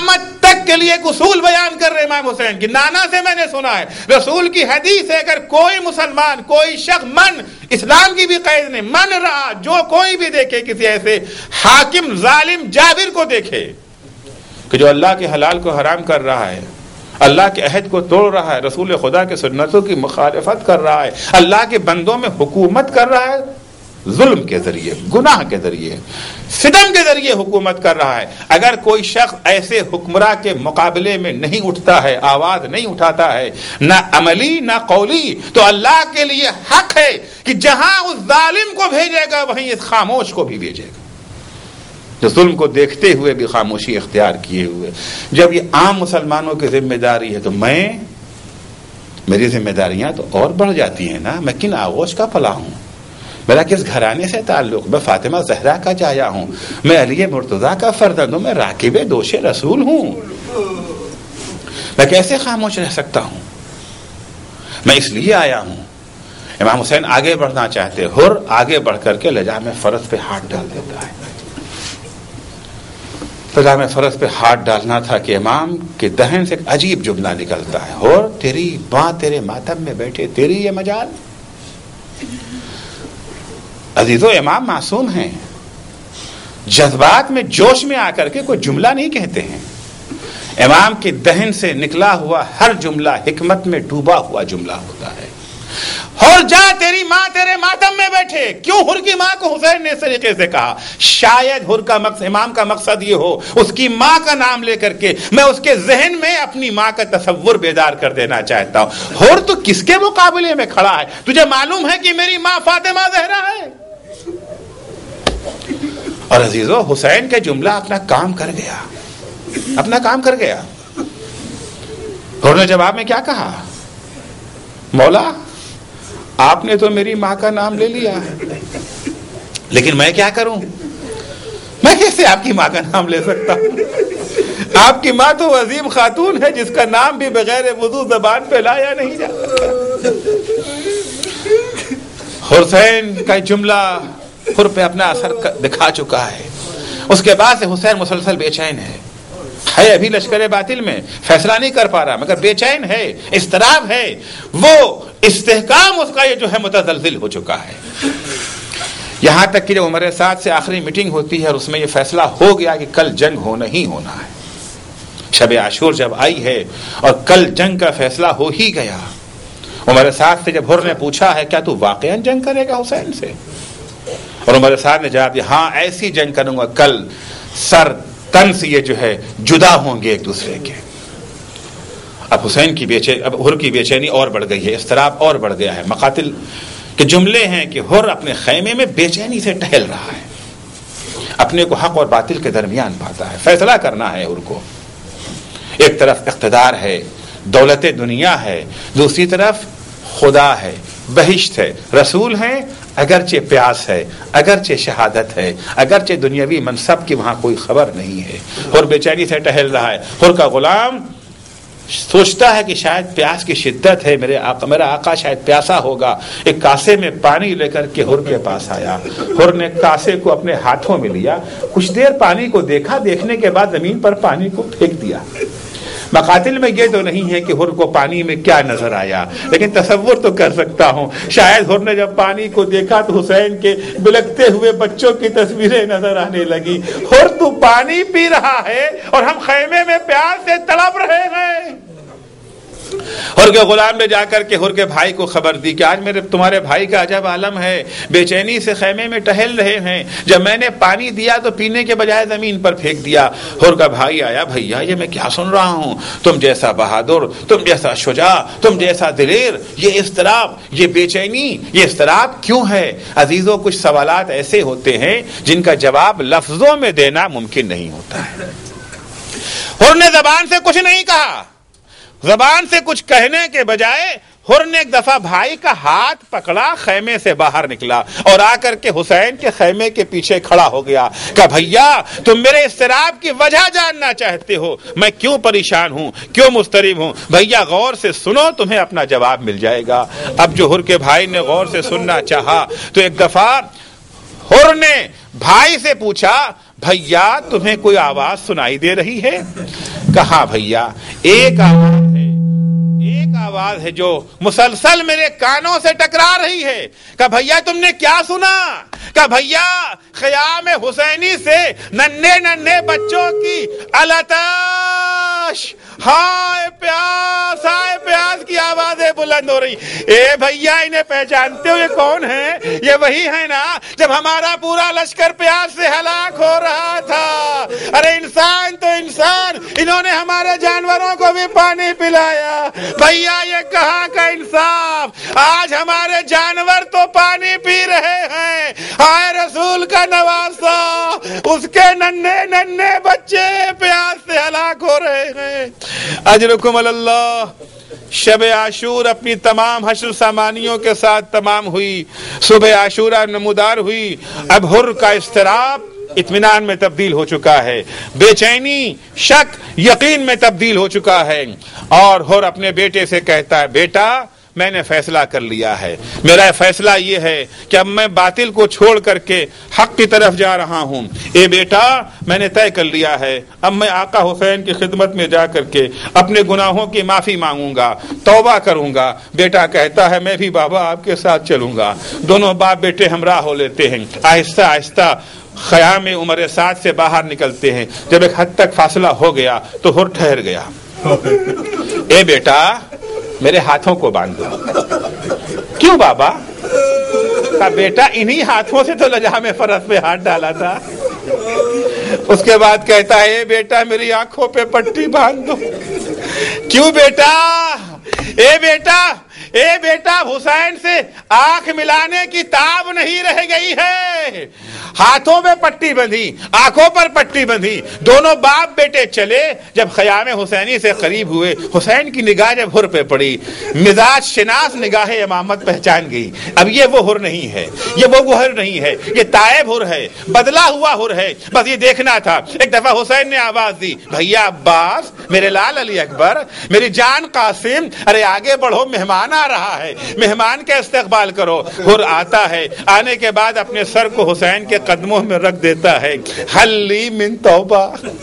تک کے لیے ایک اصول بیان کر رہے امام حسین کی. نانا سے میں نے سنا ہے, رسول کی حدیث ہے, اگر کوئی مسلمان کوئی شخص من اسلام کی بھی قید نہیں من رہا, جو کوئی بھی دیکھے کسی ایسے حاکم ظالم جابر کو دیکھے کہ جو اللہ کے حلال کو حرام کر رہا ہے, اللہ کے عہد کو توڑ رہا ہے, رسول خدا کے سنتوں کی مخالفت کر رہا ہے, اللہ کے بندوں میں حکومت کر رہا ہے, ظلم کے ذریعے, گناہ کے ذریعے, ستم کے ذریعے حکومت کر رہا ہے, اگر کوئی شخص ایسے حکمراں کے مقابلے میں نہیں اٹھتا ہے, آواز نہیں اٹھاتا ہے, نہ عملی نہ قولی, تو اللہ کے لیے حق ہے کہ جہاں اس ظالم کو بھیجے گا وہیں اس خاموش کو بھی بھیجے گا, جو ظلم کو دیکھتے ہوئے بھی خاموشی اختیار کیے ہوئے. جب یہ عام مسلمانوں کی ذمہ داری ہے تو میں میری ذمہ داریاں تو اور بڑھ جاتی ہیں نا. میں کن آغوش کا پلا ہوں, میرا کس گھرانے سے تعلق, میں فاطمہ زہرا کا جایا ہوں, میں علی مرتضیٰ کا فرزند ہوں, میں راکب دوش رسول ہوں. میں کیسے خاموش رہ سکتا ہوں؟ میں اس لیے آیا ہوں. امام حسین آگے بڑھنا چاہتے, حر آگے بڑھ کر کے لجام فرض پہ ہاتھ ڈال دیتا ہے. لجام فرض پہ ہاتھ ڈالنا تھا کہ امام کے دہن سے ایک عجیب جملہ نکلتا ہے, حر تیری ماں تیرے ماتم میں بیٹھے, تیری یہ مجال. عزیزو, امام معصوم ہیں, جذبات میں جوش میں آ کر کے کوئی جملہ نہیں کہتے ہیں. امام کے دہن سے نکلا ہوا ہر جملہ حکمت میں ڈوبا ہوا جملہ ہوتا ہے. حر جا تیری ماں تیرے ماتم میں بیٹھے. کیوں حر کی ماں کو حسین نے اس طریقے سے کہا؟ شاید حر کا مقصد, امام کا مقصد یہ ہو اس کی ماں کا نام لے کر کے میں اس کے ذہن میں اپنی ماں کا تصور بیدار کر دینا چاہتا ہوں. حر تو کس کے مقابلے میں کھڑا ہے؟ تجھے معلوم ہے کہ میری ماں فاطمہ زہرا ہے. اور عزیزو, حسین کا جملہ اپنا کام کر گیا, اپنا کام کر گیا. حر نے جواب میں کیا کہا؟ مولا آپ نے تو میری ماں کا نام لے لیا, لیکن میں کیا کروں؟ میں کیسے آپ کی ماں کا نام لے سکتا ہوں؟ آپ کی ماں تو عظیم خاتون ہے جس کا نام بھی بغیر وضو زبان پہ لایا نہیں جاتا. حسین کا جملہ حر پہ اپنا اثر دکھا چکا ہے. اس کے بعد سے حسین مسلسل بے چین ہے, ہے ابھی لشکر باطل میں, فیصلہ نہیں کر پا رہا مگر بے چین ہے, اضطراب ہے. وہ استحکام اس کا یہ جو ہے متزلزل ہو چکا ہے. یہاں تک کہ جب عمر سعد سے آخری میٹنگ ہوتی ہے اور اس میں یہ فیصلہ ہو گیا کہ کل جنگ ہونا ہی ہونا ہے, شب عاشور جب آئی ہے اور کل جنگ کا فیصلہ ہو ہی گیا, عمر سعد سے جب حر نے پوچھا ہے کیا تو واقعا جنگ کرے گا حسین سے, اور عمر سعد نے جواب دیا ہاں ایسی جنگ کروں گا کل سر تن سے یہ جو ہے جدا ہوں گے ایک دوسرے کے. اب حسین کی بے چینی, اب حر کی بے چینی اور بڑھ گئی ہے, اضطراب اور بڑھ گیا ہے. مقاتل کے جملے ہیں کہ حر اپنے خیمے میں بے چینی سے ٹہل رہا ہے, اپنے کو حق اور باطل کے درمیان پاتا ہے. فیصلہ کرنا ہے حر کو. ایک طرف اقتدار ہے, دولت دنیا ہے, دوسری طرف خدا ہے, بہشت ہے, رسول ہیں, اگرچہ پیاس ہے, اگرچہ شہادت ہے, اگرچہ دنیاوی منصب کی وہاں کوئی خبر نہیں ہے. حر بے چینی سے ٹہل رہا ہے. حر کا غلام سوچتا ہے کہ شاید پیاس کی شدت ہے, میرے آقا میرا آقا شاید پیاسا ہوگا. ایک کاسے میں پانی لے کر کے حر کے پاس آیا. حر نے کاسے کو اپنے ہاتھوں میں لیا, کچھ دیر پانی کو دیکھا, دیکھنے کے بعد زمین پر پانی کو پھینک دیا. مقاتل میں یہ تو نہیں ہے کہ حر کو پانی میں کیا نظر آیا, لیکن تصور تو کر سکتا ہوں شاید حر نے جب پانی کو دیکھا تو حسین کے بلکتے ہوئے بچوں کی تصویریں نظر آنے لگی. حر تو پانی پی رہا ہے اور ہم خیمے میں پیار سے تڑپ رہے ہیں. حر کے غلام نے جا کر کے حر کے بھائی کو خبر دی کہ آج میرے تمہارے بھائی کا عجب عالم ہے, بے چینی سے خیمے میں ٹہل رہے ہیں, جب میں نے پانی دیا تو پینے کے بجائے زمین پر پھینک دیا. حر کا بھائی آیا, بھیا یہ میں کیا سن رہا ہوں, تم جیسا بہادر, تم جیسا شجاع, تم جیسا دلیر, یہ اضطراب, یہ بے چینی, یہ اضطراب کیوں ہے؟ عزیزوں, کچھ سوالات ایسے ہوتے ہیں جن کا جواب لفظوں میں دینا ممکن نہیں ہوتا ہے. حر نے زبان سے کچھ نہیں کہا, زبان سے کچھ کہنے کے بجائے حر نے ایک دفعہ بھائی کا ہاتھ پکڑا, خیمے سے باہر نکلا اور آ کر کے حسین کے خیمے کے پیچھے کھڑا ہو گیا. کہ بھیا تم میرے اضطراب کی وجہ جاننا چاہتے ہو, میں کیوں پریشان ہوں, کیوں مضطرب ہوں؟ بھیا غور سے سنو, تمہیں اپنا جواب مل جائے گا. اب جو حر کے بھائی نے غور سے سننا چاہا تو ایک دفعہ حر نے بھائی سے پوچھا, بھیا تمہیں کوئی آواز سنائی دے رہی ہے؟ کہا بھیا ایک آواز ہے ایک آواز ہے جو مسلسل میرے کانوں سے ٹکرا رہی ہے. کہ بھیا تم نے کیا سنا؟ کہ بھیا خیام حسینی سے ننھے ننھے بچوں کی التش ہائے پیاس ہائے پیاس کی آوازیں بلند ہو رہی. اے بھیا انہیں پہچانتے ہو یہ کون ہیں؟ یہ وہی ہے نا جب ہمارا پورا لشکر پیاس سے ہلاک ہو رہا تھا. ارے انسان تو انسان، انہوں نے ہمارے جانوروں کو بھی پانی پلایا. بھیا یہ کہاں کا انصاف؟ آج ہمارے جانور تو پانی پی رہے ہیں، ہائے رسول کا نواسا اس کے ننھے ننھے بچے پیاس سے ہلاک ہو رہے ہیں. اجرکم اللہ. شب عاشور اپنی تمام حشر سامانیوں کے ساتھ تمام ہوئی. صبح عاشورہ نمودار ہوئی. اب حر کا اضطراب اطمینان میں تبدیل ہو چکا ہے، بے چینی شک یقین میں تبدیل ہو چکا ہے. اور حر اپنے بیٹے سے کہتا ہے بیٹا میں نے فیصلہ کر لیا ہے، میرا فیصلہ یہ ہے کہ اب میں باطل کو چھوڑ کر کے حق کی طرف جا رہا ہوں. اے بیٹا میں نے طے کر لیا ہے، اب میں آقا حسین کی خدمت میں جا کر کے اپنے گناہوں کی معافی مانگوں گا، توبہ کروں گا. بیٹا کہتا ہے میں بھی بابا آپ کے ساتھ چلوں گا. دونوں باپ بیٹے ہمراہ ہو لیتے ہیں. آہستہ آہستہ خیام عمر سعد سے باہر نکلتے ہیں. جب ایک حد تک فاصلہ ہو گیا تو حر ٹھہر گیا. اے بیٹا میرے ہاتھوں کو باندھ دو. کیوں بابا؟ کا بیٹا انہی ہاتھوں سے تو لجام فرس پہ ہاتھ ڈالا تھا. اس کے بعد کہتا ہے اے بیٹا میری آنکھوں پہ پٹی باندھ دو. کیوں بیٹا؟ اے بیٹا اے بیٹا حسین سے آنکھ ملانے کی تاب نہیں رہ گئی ہے. ہاتھوں میں پٹی بندھی، آنکھوں پر پٹی بندھی. دونوں باپ بیٹے چلے. جب خیام حسینی سے قریب ہوئے حسین کی نگاہ جب حر پہ پڑی، مزاج شناس نگاہ امامت پہچان گئی. اب یہ وہ حر نہیں ہے، یہ وہ حر نہیں ہے، یہ تائب حر ہے، بدلا ہوا حر ہے. بس یہ دیکھنا تھا. ایک دفعہ حسین نے آواز دی بھیا عباس، میرے لال علی اکبر، میری جان قاسم، ارے آگے بڑھو مہمان آ رہا ہے، مہمان کا استقبال کرو. حر آتا ہے. آنے کے بعد اپنے سر کو حسین کے قدموں میں رکھ دیتا ہے. حلی من توبہ.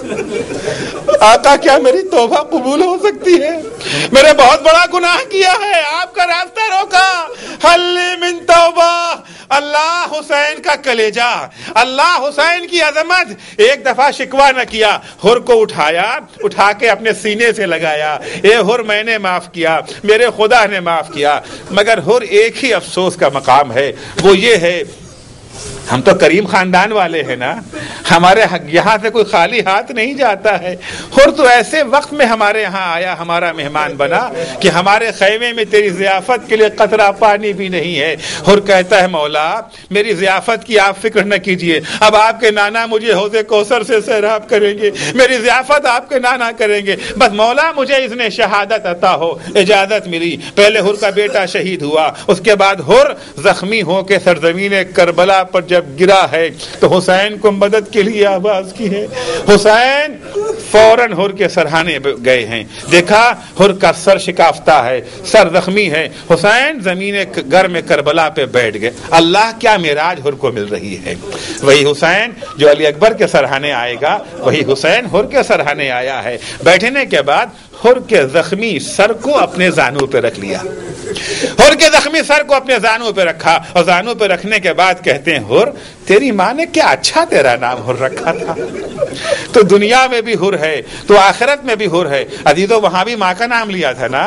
آقا کیا میری توبہ قبول ہو سکتی ہے؟ میں نے بہت بڑا گناہ کیا ہے، آپ کا راستہ روکا. حلی من توبہ. اللہ حسین کا کلیجہ، اللہ حسین کی عظمت. ایک دفعہ شکوہ نہ کیا. حر کو اٹھایا، اٹھا کے اپنے سینے سے لگایا. اے حر میں نے معاف کیا، میرے خدا نے معاف کیا. مگر حر ایک ہی افسوس کا مقام ہے، وہ یہ ہے ہم تو کریم خاندان والے ہیں نا، ہمارے یہاں سے کوئی خالی ہاتھ نہیں جاتا ہے. حر تو ایسے وقت میں ہمارے یہاں آیا، ہمارا مہمان بنا کہ ہمارے خیمے میں تیری ضیافت کے لیے قطرہ پانی بھی نہیں ہے. حر کہتا ہے مولا میری ضیافت کی آپ فکر نہ کیجئے، اب آپ کے نانا مجھے حوض کوثر سے سیراب کریں گے، میری ضیافت آپ کے نانا کریں گے. بس مولا مجھے اذن شہادت عطا ہو. اجازت ملی. پہلے حر کا بیٹا شہید ہوا، اس کے بعد حر زخمی ہو کے سرزمین کربلا پر جب گرا ہے تو حسین کو مدد کے لیے آواز کی ہے. حسین فوراً حر کے سرہانے گئے ہیں. دیکھا حر کا سر شکافتہ ہے، سر زخمی ہے. حسین زمین گرم کربلا پہ بیٹھ گئے. اللہ کیا معراج حر کو مل رہی ہے. وہی حسین جو علی اکبر کے سرہانے آئے گا، وہی حسین حر کے سرہانے آیا ہے. بیٹھنے کے بعد حر کے زخمی سر کو اپنے زانوں پہ رکھ لیا. حر کے زخمی سر کو اپنے زانوں پہ رکھا اور زانوں پہ رکھنے کے بعد کہتے ہیں حر تیری ماں نے کیا اچھا تیرا نام حر رکھا تھا. تو دنیا میں بھی حر ہے تو آخرت میں بھی حر ہے. عزیزو وہاں بھی ماں کا نام لیا تھا نا.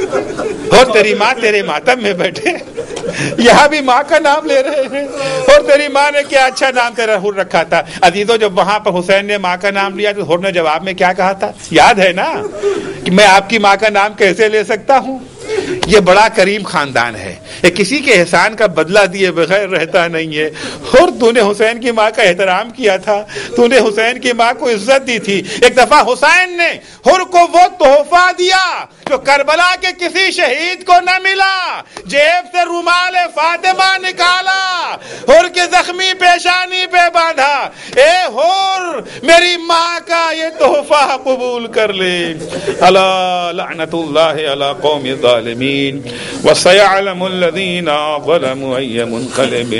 حر تیری ماں تیرے ماتم میں بیٹھے، یہاں بھی ماں کا نام لے رہے ہیں. اور تیری ماں نے کیا اچھا نام تیرا حر رکھا تھا. عزیزو جب وہاں پر حسین نے ماں کا نام لیا تو حر نے جواب میں کیا کہا تھا یاد ہے نا کہ میں آپ کی ماں کا نام کیسے لے سکتا ہوں. یہ بڑا کریم خاندان ہے، یہ کسی کے احسان کا بدلہ دیے بغیر رہتا نہیں ہے. اور تو نے حسین کی ماں کا احترام کیا تھا، تو نے حسین کی ماں کو عزت دی تھی. ایک دفعہ حسین نے حر کو وہ تحفہ دیا جو کربلا کے کسی شہید کو نہ ملا. جیب سے رومال فاطمہ نکالا، حر کے زخمی پیشانی پہ باندھا. اے حر میری ماں کا یہ تحفہ قبول کر لے. الا لعنت اللہ علی قوم الظالمین وسيعلم الذين ظلموا أي منقلب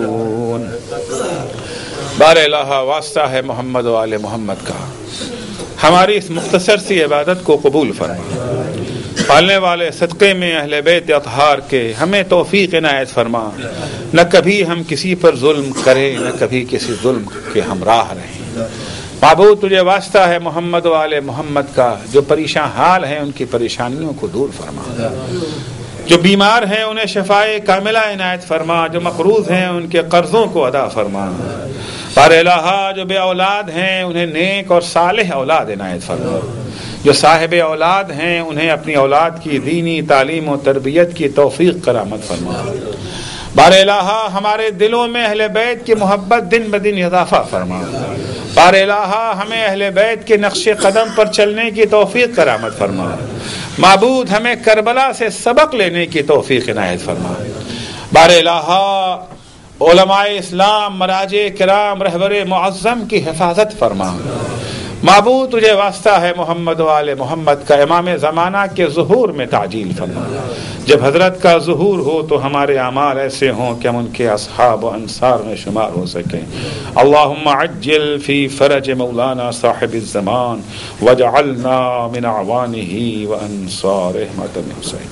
ينقلبون. بار الہ واسطہ ہے محمد و آل محمد کا. ہماری اس مختصر سی عبادت کو قبول فرما. پالنے والے صدقے میں اہل بیت اطہار کے ہمیں توفیق عنایت فرما. نہ کبھی ہم کسی پر ظلم کریں، نہ کبھی کسی ظلم کے ہمراہ رہیں. معبود تجھے واسطہ ہے محمد والے محمد کا، جو پریشان حال ہیں ان کی پریشانیوں کو دور فرما. جو بیمار ہیں انہیں شفائے کاملہ عنایت فرما. جو مقروض ہیں ان کے قرضوں کو ادا فرما. بار الہ جو بے اولاد ہیں انہیں نیک اور صالح اولاد عنایت فرما. جو صاحب اولاد ہیں انہیں اپنی اولاد کی دینی تعلیم و تربیت کی توفیق کرامت فرما. بار الہ ہمارے دلوں میں اہل بیت کی محبت دن بدن اضافہ فرما. بار الہ ہمیں اہل بیت کے نقش قدم پر چلنے کی توفیق کرامت فرما. معبود ہمیں کربلا سے سبق لینے کی توفیق عنایت فرما. بار الہ علماء اسلام، مراجع کرام، رہبر معظم کی حفاظت فرما. معبود تجھے واسطہ ہے محمد والے محمد کا امام زمانہ کے ظہور میں تعجیل فرما. جب حضرت کا ظہور ہو تو ہمارے اعمال ایسے ہوں کہ ہم ان کے اصحاب و انصار میں شمار ہو سکیں. اللہم عجل فی فرج مولانا صاحب الزمان واجعلنا من اعوانہ وانصارہ.